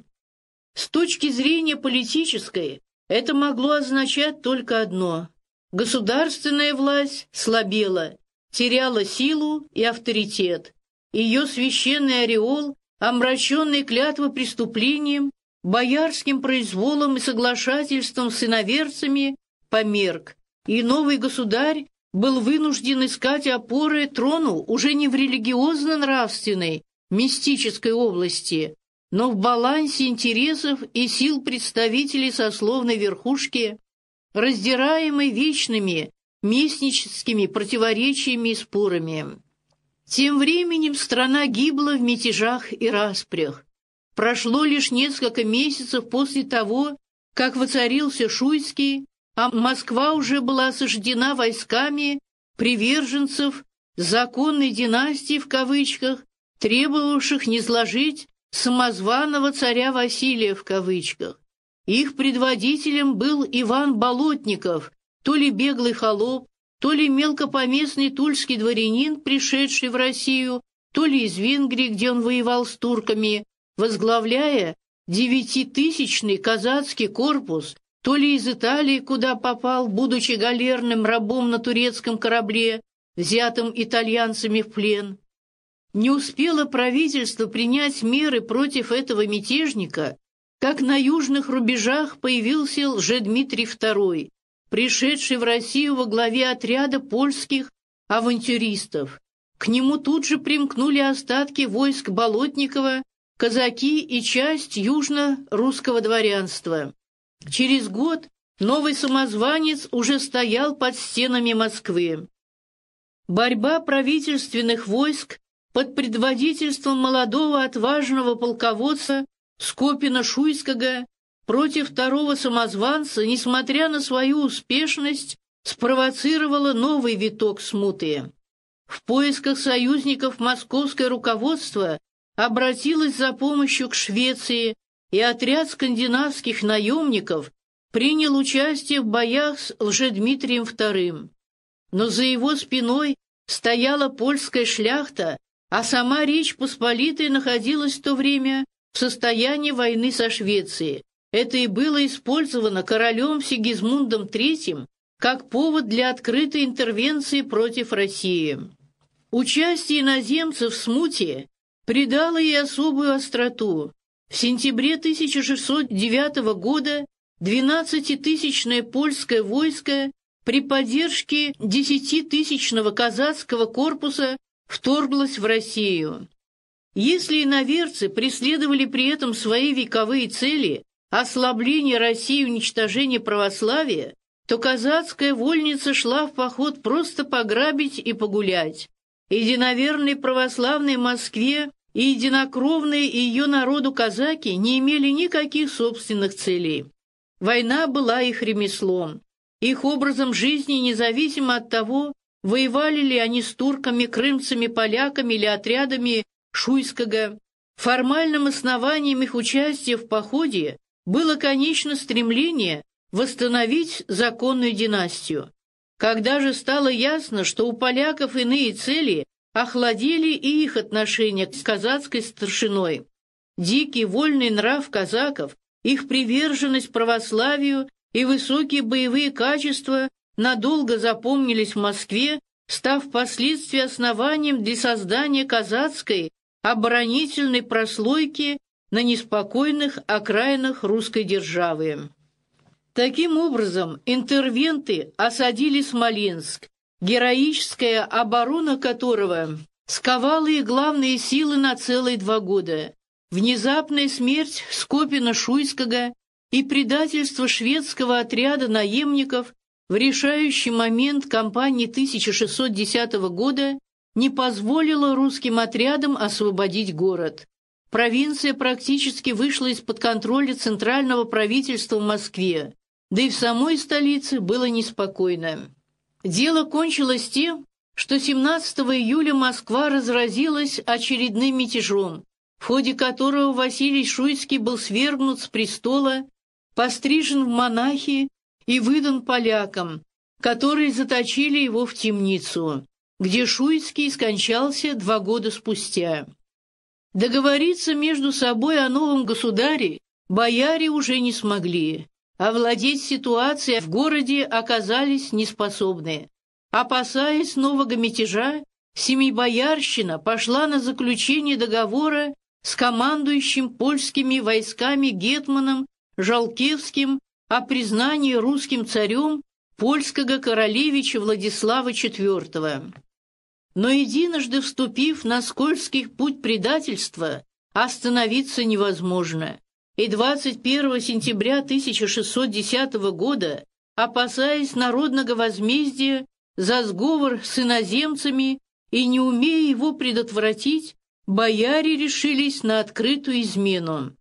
С точки зрения политической, это могло означать только одно: государственная власть слабела, теряла силу и авторитет. Ее священный ореол, омраченный клятвопреступлением, боярским произволом и соглашательством с иноверцами, померк, и новый государь был вынужден искать опоры трону уже не в религиозно-нравственной, мистической области, но в балансе интересов и сил представителей сословной верхушки, раздираемой вечными местническими противоречиями и спорами. Тем временем страна гибла в мятежах и распрях. Прошло лишь несколько месяцев после того, как воцарился Шуйский, а Москва уже была осаждена войсками приверженцев «законной династии» в кавычках, требовавших низложить самозваного царя Василия в кавычках. Их предводителем был Иван Болотников, то ли беглый холоп, то ли мелкопоместный тульский дворянин, пришедший в Россию, то ли из Венгрии, где он воевал с турками, возглавляя 9-тысячный казацкий корпус, то ли из Италии, куда попал, будучи галерным рабом на турецком корабле, взятым итальянцами в плен. Не успело правительство принять меры против этого мятежника, как на южных рубежах появился Лжедмитрий II, пришедший в Россию во главе отряда польских авантюристов. К нему тут же примкнули остатки войск Болотникова, казаки и часть южно-русского дворянства. Через год новый самозванец уже стоял под стенами Москвы. Борьба правительственных войск под предводительством молодого отважного полководца Скопина-Шуйского против второго самозванца, несмотря на свою успешность, спровоцировала новый виток смуты. В поисках союзников московское руководство обратилось за помощью к Швеции, и отряд скандинавских наемников принял участие в боях с Лжедмитрием II. Но за его спиной стояла польская шляхта, а сама Речь Посполитая находилась в то время в состоянии войны со Швецией. Это и было использовано королем Сигизмундом III как повод для открытой интервенции против России. Участие иноземцев в смуте придало ей особую остроту. В сентябре 1609 года 12-тысячное польское войско при поддержке 10-тысячного казацкого корпуса вторглось в Россию. Если иноверцы преследовали при этом свои вековые цели – ослабление России и уничтожение православия, то казацкая вольница шла в поход просто пограбить и погулять. Единоверной православной Москве и единокровные ее народу казаки не имели никаких собственных целей. Война была их ремеслом, их образом жизни, независимо от того, воевали ли они с турками, крымцами, поляками или отрядами Шуйского. Формальным основанием их участия в походе было, конечно, стремление восстановить законную династию. Когда же стало ясно, что у поляков иные цели, охладели и их отношения с казацкой старшиной. Дикий вольный нрав казаков, их приверженность православию и высокие боевые качества надолго запомнились в Москве, став впоследствии основанием для создания казацкой оборонительной прослойки на неспокойных окраинах русской державы. Таким образом, интервенты осадили Смоленск, героическая оборона которого сковала их главные силы на целые 2 года. Внезапная смерть Скопина-Шуйского и предательство шведского отряда наемников в решающий момент кампании 1610 года не позволило русским отрядам освободить город. Провинция практически вышла из-под контроля центрального правительства в Москве, да и в самой столице было неспокойно. Дело кончилось тем, что 17 июля Москва разразилась очередным мятежом, в ходе которого Василий Шуйский был свергнут с престола, пострижен в монахи и выдан полякам, которые заточили его в темницу, где Шуйский скончался 2 года спустя. Договориться между собой о новом государе бояре уже не смогли. Овладеть ситуацией в городе оказались неспособны. Опасаясь нового мятежа, Семибоярщина пошла на заключение договора с командующим польскими войсками гетманом Жалкевским о признании русским царем польского королевича Владислава IV. Но единожды вступив на скользкий путь предательства, остановиться невозможно. И 21 сентября 1610 года, опасаясь народного возмездия за сговор с иноземцами и не умея его предотвратить, бояре решились на открытую измену.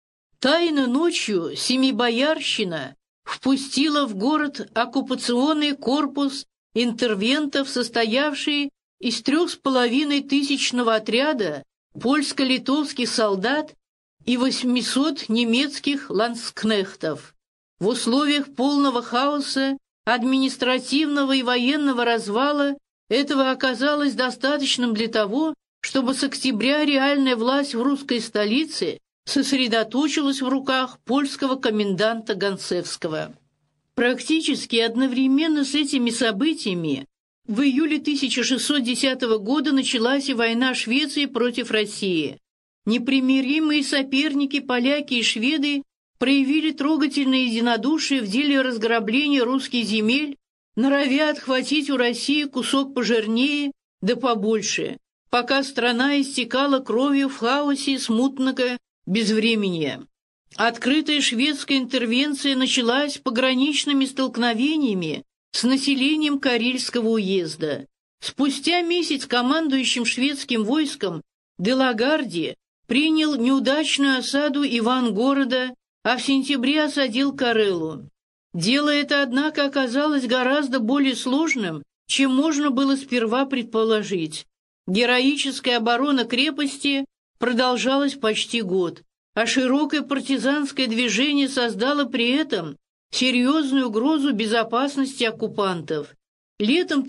Тайно ночью Семибоярщина впустила в город оккупационный корпус интервентов, состоявший из 3500-тысячного отряда польско-литовских солдат и 800 немецких ландскнехтов. В условиях полного хаоса, административного и военного развала этого оказалось достаточным для того, чтобы с октября реальная власть в русской столице сосредоточилась в руках польского коменданта Гонцевского. Практически одновременно с этими событиями в июле 1610 года началась и война Швеции против России. Непримиримые соперники, поляки и шведы, проявили трогательное единодушие в деле разграбления русских земель, норовя отхватить у России кусок пожирнее да побольше, пока страна истекала кровью в хаосе смутного безвременья. Открытая шведская интервенция началась пограничными столкновениями с населением Карельского уезда. Спустя месяц командующим шведским войском де Лагарди принял неудачную осаду Ивангорода, а в сентябре осадил Карелу. Дело это, однако, оказалось гораздо более сложным, чем можно было сперва предположить. Героическая оборона крепости продолжалась почти год, а широкое партизанское движение создало при этом серьезную угрозу безопасности оккупантов. Летом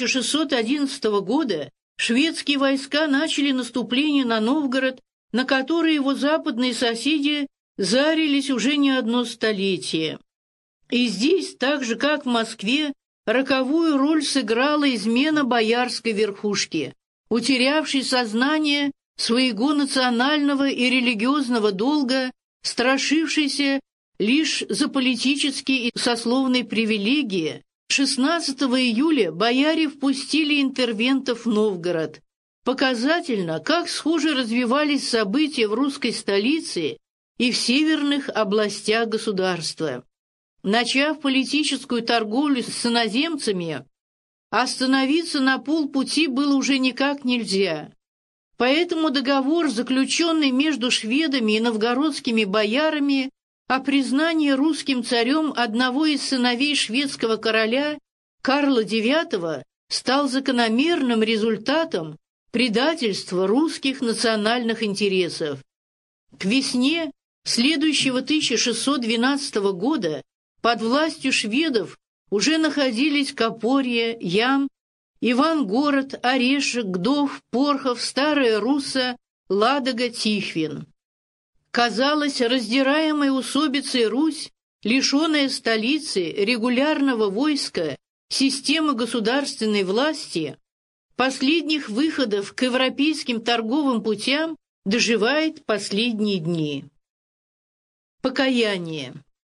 1611 года шведские войска начали наступление на Новгород, на которое его западные соседи зарились уже не одно столетие. И здесь, так же как в Москве, роковую роль сыграла измена боярской верхушки, утерявшей сознание своего национального и религиозного долга, страшившейся лишь за политические и сословные привилегии. 16 июля бояре впустили интервентов в Новгород. Показательно, как схоже развивались события в русской столице и в северных областях государства. Начав политическую торговлю с иноземцами, остановиться на полпути было уже никак нельзя. Поэтому договор, заключенный между шведами и новгородскими боярами о признании русским царем одного из сыновей шведского короля Карла IX, стал закономерным результатом предательства русских национальных интересов. К весне следующего 1612 года под властью шведов уже находились Копорье, Ям, Ивангород, Орешек, Гдов, Порхов, Старая Русса, Ладога, Тихвин. Казалось, раздираемая усобицей Русь, лишенная столицы, регулярного войска, системы государственной власти, последних выходов к европейским торговым путям доживает последние дни. Покаяние.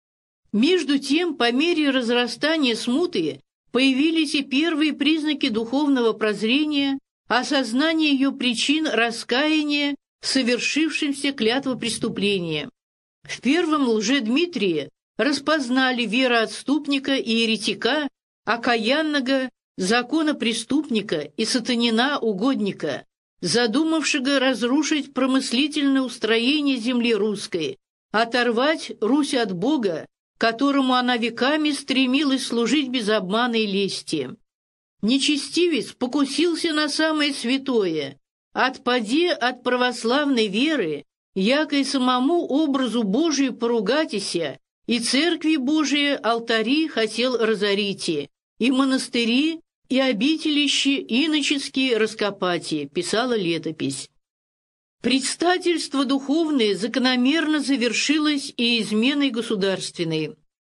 Между тем, по мере разрастания смуты, появились и первые признаки духовного прозрения, осознания ее причин, раскаяния в совершившемся клятвопреступлении. В первом Лжедмитрии распознали вероотступника и еретика, окаянного законопреступника и сатанина угодника, задумавшего разрушить промыслительное устроение земли русской, оторвать Русь от Бога, которому она веками стремилась служить без обмана и лести. Нечестивец покусился на самое святое, отпади от православной веры, яко и самому образу Божию поругатися, и церкви Божие алтари хотел разорите, и монастыри, и обителища иноческие раскопати, писала летопись. Предстательство духовное закономерно завершилось и изменой государственной.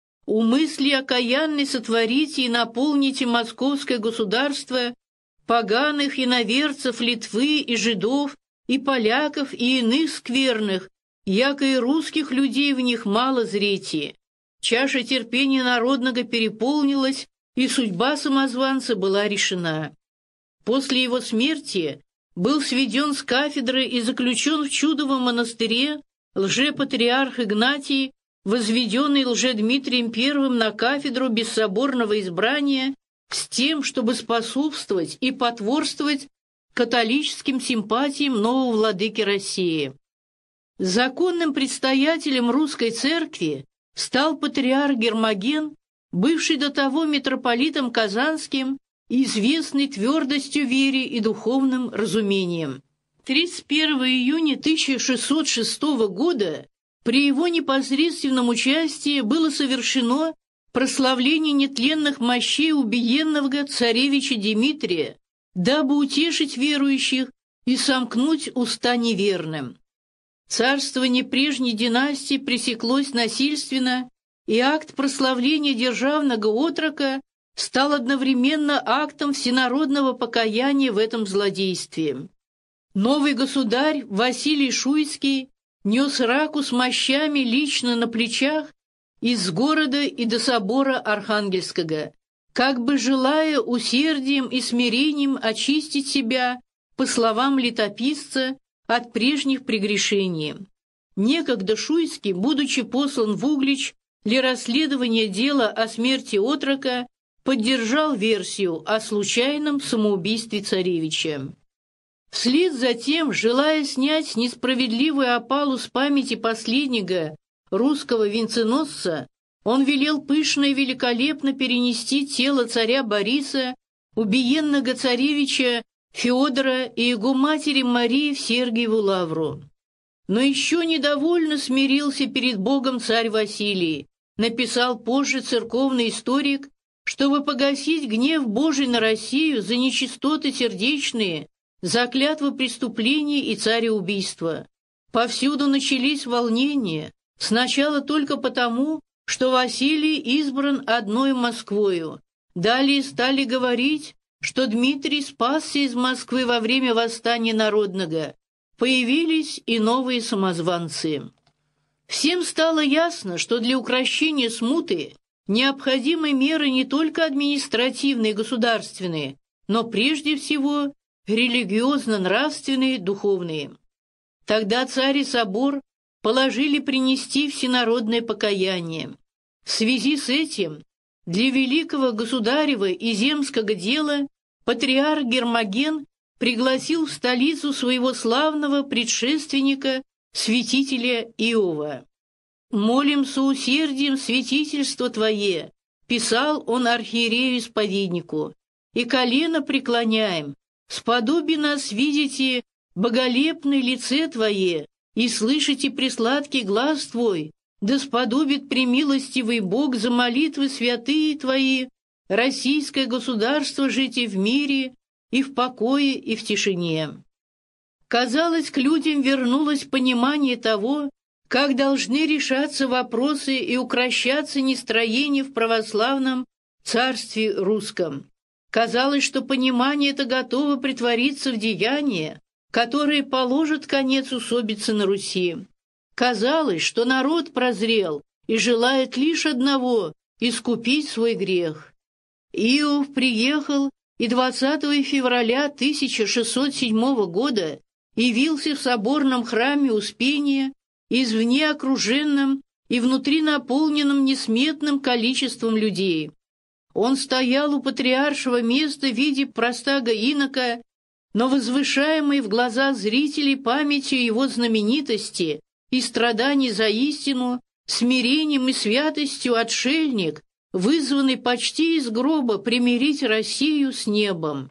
Умысли окаянной сотворите и наполните московское государство поганых иноверцев Литвы и жидов, и поляков, и иных скверных, яко и русских людей в них мало зрите. Чаша терпения народного переполнилась, и судьба самозванца была решена. После его смерти был сведен с кафедры и заключен в Чудовом монастыре лжепатриарх Игнатий, возведенный Лжедмитрием I на кафедру бессоборного избрания с тем, чтобы способствовать и потворствовать католическим симпатиям нового владыки России. Законным предстоятелем русской церкви стал патриарх Гермоген, бывший до того митрополитом Казанским, известный твердостью веры и духовным разумением. 31 июня 1606 года при его непосредственном участии было совершено прославление нетленных мощей убиенного царевича Дмитрия, дабы утешить верующих и сомкнуть уста неверным. Царствование прежней династии пресеклось насильственно, и акт прославления державного отрока стал одновременно актом всенародного покаяния в этом злодействе. Новый государь Василий Шуйский нес раку с мощами лично на плечах из города и до собора Архангельского, как бы желая усердием и смирением очистить себя, по словам летописца, от прежних прегрешений. Некогда Шуйский, будучи послан в Углич для расследования дела о смерти отрока, поддержал версию о случайном самоубийстве царевича. Вслед за тем, желая снять несправедливую опалу с памяти последнего русского венценосца, он велел пышно и великолепно перенести тело царя Бориса, убиенного царевича Феодора и его матери Марии в Сергиеву лавру. Но еще недовольно смирился перед Богом царь Василий, написал позже церковный историк, чтобы погасить гнев Божий на Россию за нечистоты сердечные, за клятвы преступлений и цареубийства. Повсюду начались волнения, сначала только потому, что Василий избран одной Москвою. Далее стали говорить, что Дмитрий спасся из Москвы во время восстания народного. Появились и новые самозванцы. Всем стало ясно, что для укрощения смуты необходимы меры не только административные и государственные, но прежде всего религиозно-нравственные, духовные. Тогда царь и собор положили принести всенародное покаяние. В связи с этим для великого государева и земского дела патриарх Гермоген пригласил в столицу своего славного предшественника, святителя Иова. «Молим соусердием святительство Твое», — писал он архиерею-исповеднику, «и колено преклоняем, сподоби нас видите боголепное лице Твое, и слышите пресладкий глаз Твой, да сподобит премилостивый Бог за молитвы святые Твои, российское государство жить и в мире, и в покое, и в тишине». Казалось, к людям вернулось понимание того, как должны решаться вопросы и укрощаться нестроения в православном царстве русском. Казалось, что понимание это готово претвориться в деяние, которое положит конец усобице на Руси. Казалось, что народ прозрел и желает лишь одного — искупить свой грех. Иов приехал и 20 февраля 1607 года явился в соборном храме Успения, извне окруженным и внутри наполненным несметным количеством людей. Он стоял у патриаршего места в виде простаго инока, но возвышаемый в глаза зрителей памятью его знаменитости и страданий за истину, смирением и святостью отшельник, вызванный почти из гроба примирить Россию с небом.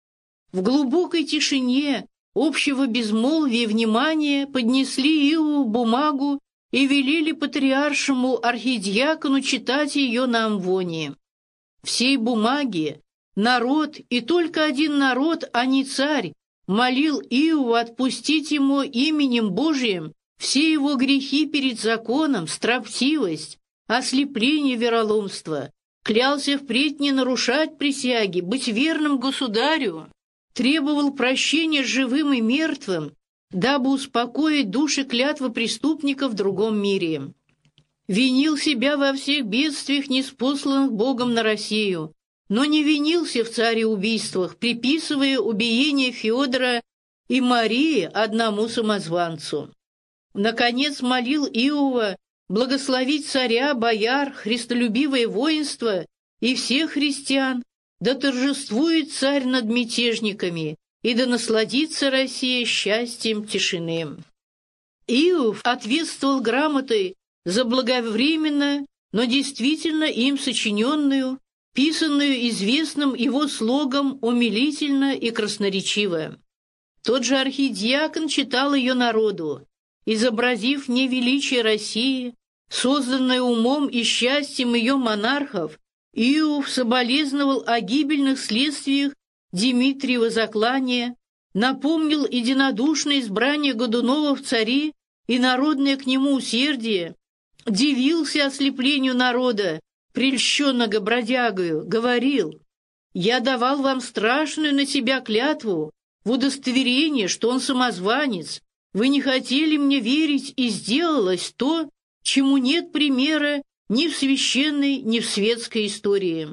В глубокой тишине общего безмолвия и внимания поднесли Иову бумагу и велели патриаршему архидиакону читать ее на амвоне. В сей бумаге народ, и только один народ, а не царь, молил Иова отпустить ему именем Божиим все его грехи перед законом, строптивость, ослепление, вероломство, клялся впредь не нарушать присяги, быть верным государю, требовал прощения живым и мертвым, дабы успокоить души клятвы преступников в другом мире. Винил себя во всех бедствиях, ниспосланных Богом на Россию, но не винился в цареубийствах, приписывая убиение Феодора и Марии одному самозванцу. Наконец молил Иова благословить царя, бояр, христолюбивое воинство и всех христиан, да торжествует царь над мятежниками, и да насладится Россия счастьем тишины. Иов ответствовал грамотой за благовременно, но действительно им сочиненную, писанную известным его слогом умилительно и красноречиво. Тот же архидиакон читал ее народу, изобразив не величие России, созданное умом и счастьем ее монархов. Иов соболезновал о гибельных следствиях Дмитриева заклания, напомнил единодушное избрание Годунова в цари и народное к нему усердие, дивился ослеплению народа, прельщенного бродягою, говорил: «Я давал вам страшную на себя клятву в удостоверение, что он самозванец. Вы не хотели мне верить, и сделалось то, чему нет примера ни в священной, ни в светской истории».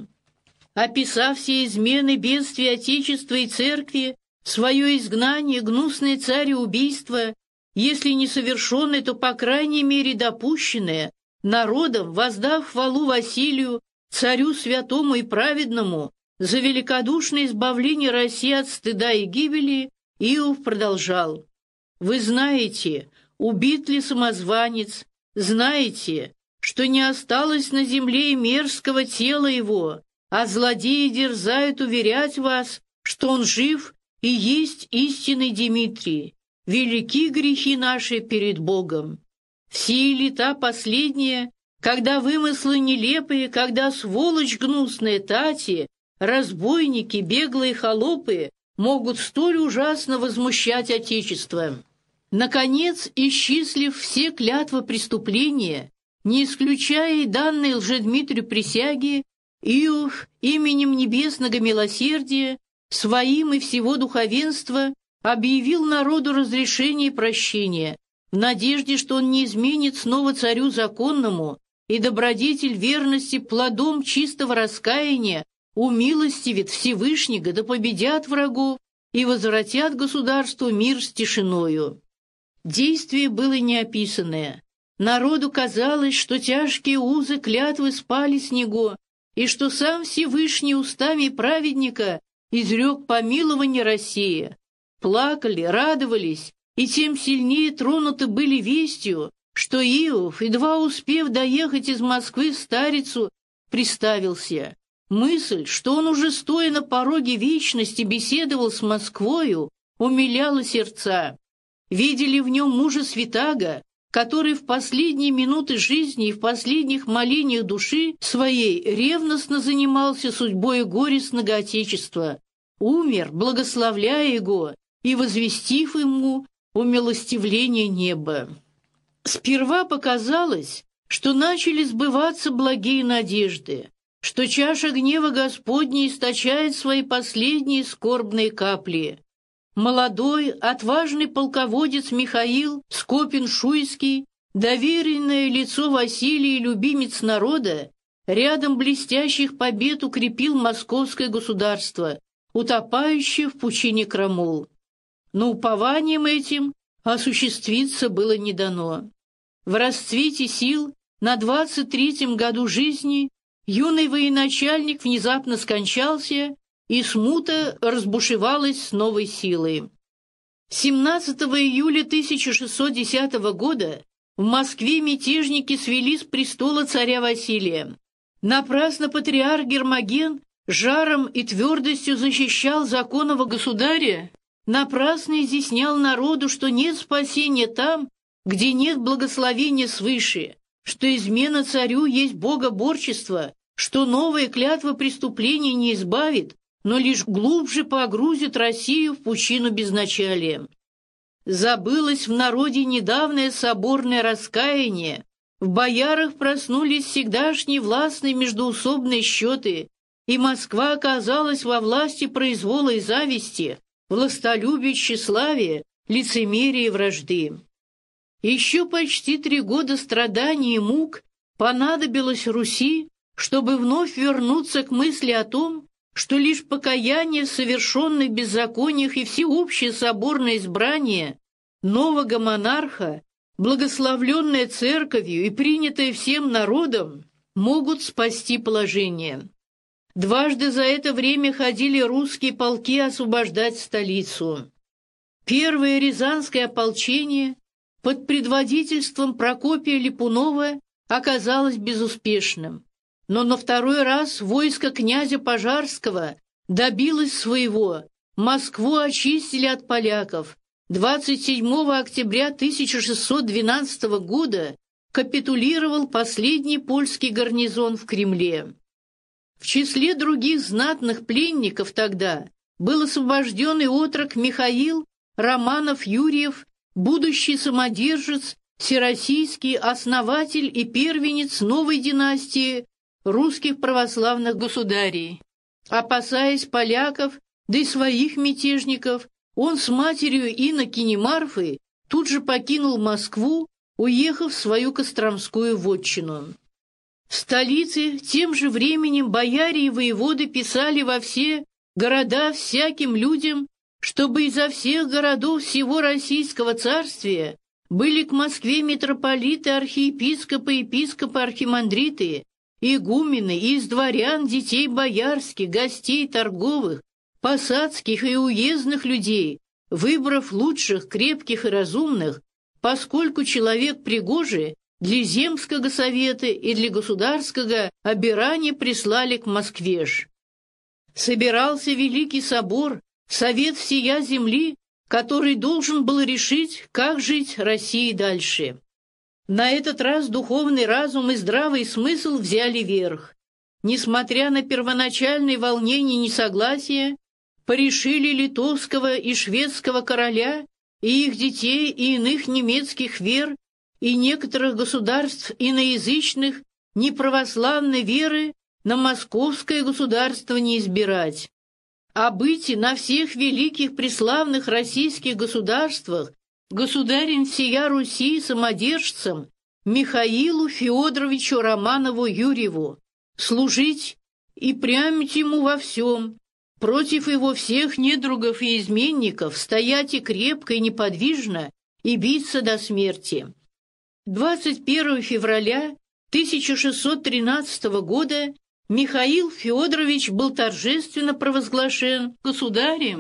Описав все измены, бедствия Отечества и Церкви, свое изгнание, гнусное цареубийство, если не совершенное, то, по крайней мере, допущенное, народом, воздав хвалу Василию, царю святому и праведному, за великодушное избавление России от стыда и гибели, Иов продолжал: «Вы знаете, убит ли самозванец, знаете, что не осталось на земле и мерзкого тела его, а злодеи дерзают уверять вас, что он жив и есть истинный Дмитрий. Велики грехи наши перед Богом. Все лета последние, когда вымыслы нелепые, когда сволочь гнусная Тати, разбойники, беглые холопы могут столь ужасно возмущать Отечество. Наконец, исчислив все клятвы преступления, не исключая и данные лжедмитрию присяги, Иов именем небесного милосердия своим и всего духовенства объявил народу разрешение и прощение, в надежде, что он не изменит снова царю законному, и добродетель верности плодом чистого раскаяния умилостивит Всевышнего, да победят врагов и возвратят государству мир с тишиною. Действие было неописанное. Народу казалось, что тяжкие узы клятвы спали с него, и что сам Всевышний устами праведника изрек помилование России, плакали, радовались, и тем сильнее тронуты были вестью, что Иов, едва успев доехать из Москвы в Старицу, приставился. Мысль, что он уже стоя на пороге вечности беседовал с Москвою, умиляла сердца. Видели в нем мужа святаго, который в последние минуты жизни и в последних молениях души своей ревностно занимался судьбой горестного Отечества, умер, благословляя его и возвестив ему умилостивление неба. Сперва показалось, что начали сбываться благие надежды, что чаша гнева Господня источает свои последние скорбные капли. Молодой, отважный полководец Михаил Скопин-Шуйский, доверенное лицо Василия и любимец народа, рядом блестящих побед укрепил московское государство, утопающее в пучине крамол. Но упованием этим осуществиться было не дано. В расцвете сил на 23-м году жизни юный военачальник внезапно скончался, и смута разбушевалась с новой силой. 17 июля 1610 года в Москве мятежники свели с престола царя Василия. Напрасно патриарх Гермоген жаром и твердостью защищал законного государя, напрасно изъяснял народу, что нет спасения там, где нет благословения свыше, что измена царю есть богоборчество, что новая клятва преступления не избавит, но лишь глубже погрузит Россию в пучину безначалия. Забылось в народе недавнее соборное раскаяние, в боярах проснулись всегдашние властные междоусобные счеты, и Москва оказалась во власти произвола и зависти, властолюбия, тщеславия, лицемерия и вражды. Еще почти 3 года страданий и мук понадобилось Руси, чтобы вновь вернуться к мысли о том, что лишь покаяние в совершенных беззакониях и всеобщее соборное избрание нового монарха, благословленное церковью и принятое всем народом, могут спасти положение. Дважды за это время ходили русские полки освобождать столицу. Первое Рязанское ополчение под предводительством Прокопия Липунова оказалось безуспешным. Но на второй раз войско князя Пожарского добилось своего. Москву очистили от поляков. 27 октября 1612 года капитулировал последний польский гарнизон в Кремле. В числе других знатных пленников тогда был освобожден и отрок Михаил Романов-Юрьев, будущий самодержец, всероссийский основатель и первенец новой династии русских православных государей. Опасаясь поляков, да и своих мятежников, он с матерью инокини Марфой тут же покинул Москву, уехав в свою костромскую вотчину. В столице тем же временем бояре и воеводы писали во все города всяким людям, чтобы изо всех городов всего Российского царствия были к Москве митрополиты, архиепископы, епископы, архимандриты, игумены и из дворян, детей боярских, гостей торговых, посадских и уездных людей, выбрав лучших, крепких и разумных, поскольку человек пригожий для земского совета и для государского обирания прислали к Москве ж. Собирался Великий собор, совет всея земли, который должен был решить, как жить России дальше. На этот раз духовный разум и здравый смысл взяли верх. Несмотря на первоначальные волнения и несогласия, порешили литовского и шведского короля и их детей и иных немецких вер и некоторых государств иноязычных неправославной веры на московское государство не избирать, а быть на всех великих преславных российских государствах государем всея Руси самодержцем Михаилу Феодоровичу Романову-Юрьеву, служить и прямить ему во всем, против его всех недругов и изменников стоять и крепко, и неподвижно, и биться до смерти. 21 февраля 1613 года Михаил Феодорович был торжественно провозглашен государем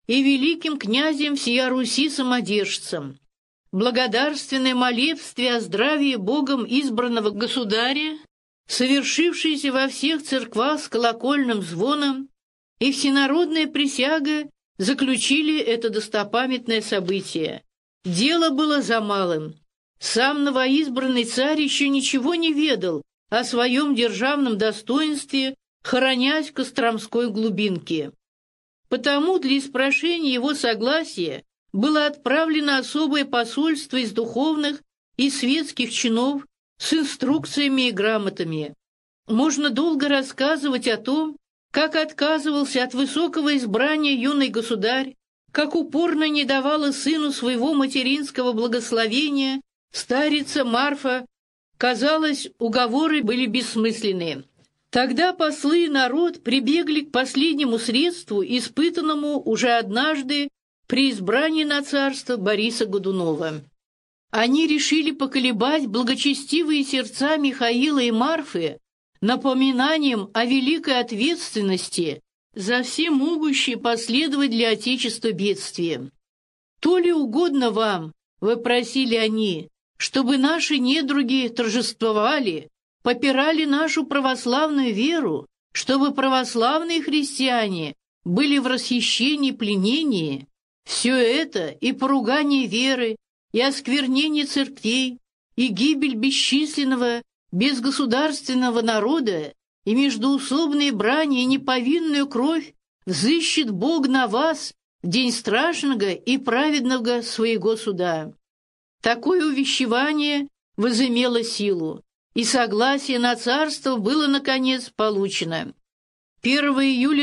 и великим князем всея Руси самодержцем. Благодарственное молебствие о здравии Богом избранного государя, совершившееся во всех церквах с колокольным звоном, и всенародная присяга заключили это достопамятное событие. Дело было за малым. Сам новоизбранный царь еще ничего не ведал о своем державном достоинстве, хоронясь в Костромской глубинке. Потому для испрошения его согласия было отправлено особое посольство из духовных и светских чинов с инструкциями и грамотами. Можно долго рассказывать о том, как отказывался от высокого избрания юный государь, как упорно не давала сыну своего материнского благословения старица Марфа. Казалось, уговоры были бессмысленны. Тогда послы и народ прибегли к последнему средству, испытанному уже однажды при избрании на царство Бориса Годунова. Они решили поколебать благочестивые сердца Михаила и Марфы напоминанием о великой ответственности за всемогущее последовать для Отечества бедствие. «То ли угодно вам, — вопросили они, — чтобы наши недруги торжествовали, попирали нашу православную веру, чтобы православные христиане были в расхищении, пленении? Все это и поругание веры, и осквернение церквей, и гибель бесчисленного, безгосударственного народа, и междоусобные брани, и неповинную кровь взыщет Бог на вас в день страшного и праведного своего суда». Такое увещевание возымело силу, и согласие на царство было, наконец, получено. 1 июля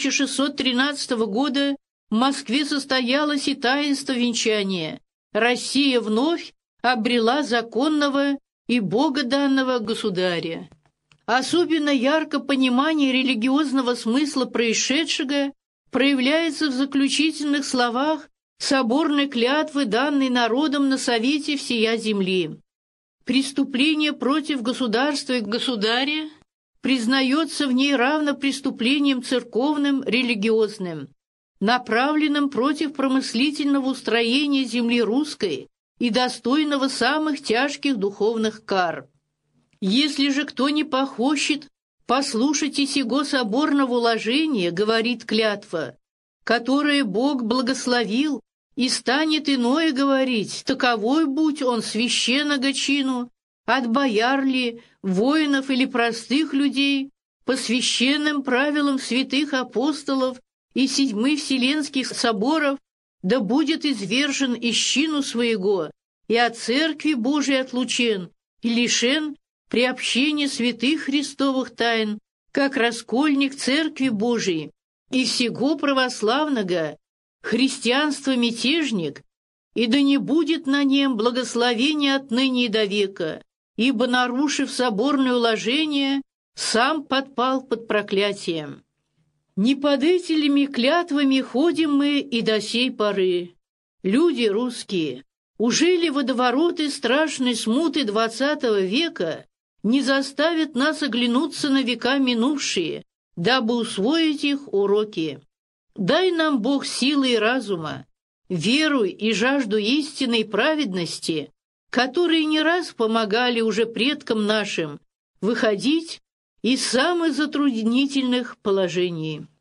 1613 года в Москве состоялось и таинство венчания. Россия вновь обрела законного и богоданного государя. Особенно ярко понимание религиозного смысла происшедшего проявляется в заключительных словах соборной клятвы, данной народом на совете всея земли. Преступление против государства и государя признается в ней равно преступлением церковным, религиозным, направленным против промыслительного устроения земли русской и достойного самых тяжких духовных кар. Если же кто не похочет послушайте сего соборного уложения, говорит клятва, которое Бог благословил, и станет иное говорить, таковой будь он священного чину, от бояр ли, воинов или простых людей, по священным правилам святых апостолов и седьмых вселенских соборов, да будет извержен из чину своего, и от церкви Божией отлучен, и лишен приобщения святых Христовых тайн, как раскольник церкви Божией, и всего православного, христианство-мятежник, и да не будет на нем благословения отныне и до века, ибо, нарушив соборное уложение, сам подпал под проклятием. Не под этими клятвами ходим мы и до сей поры. Люди русские, ужели водовороты страшной смуты XX века не заставят нас оглянуться на века минувшие, дабы усвоить их уроки? Дай нам, Бог, силы и разума, веру и жажду истинной праведности, которые не раз помогали уже предкам нашим выходить из самых затруднительных положений.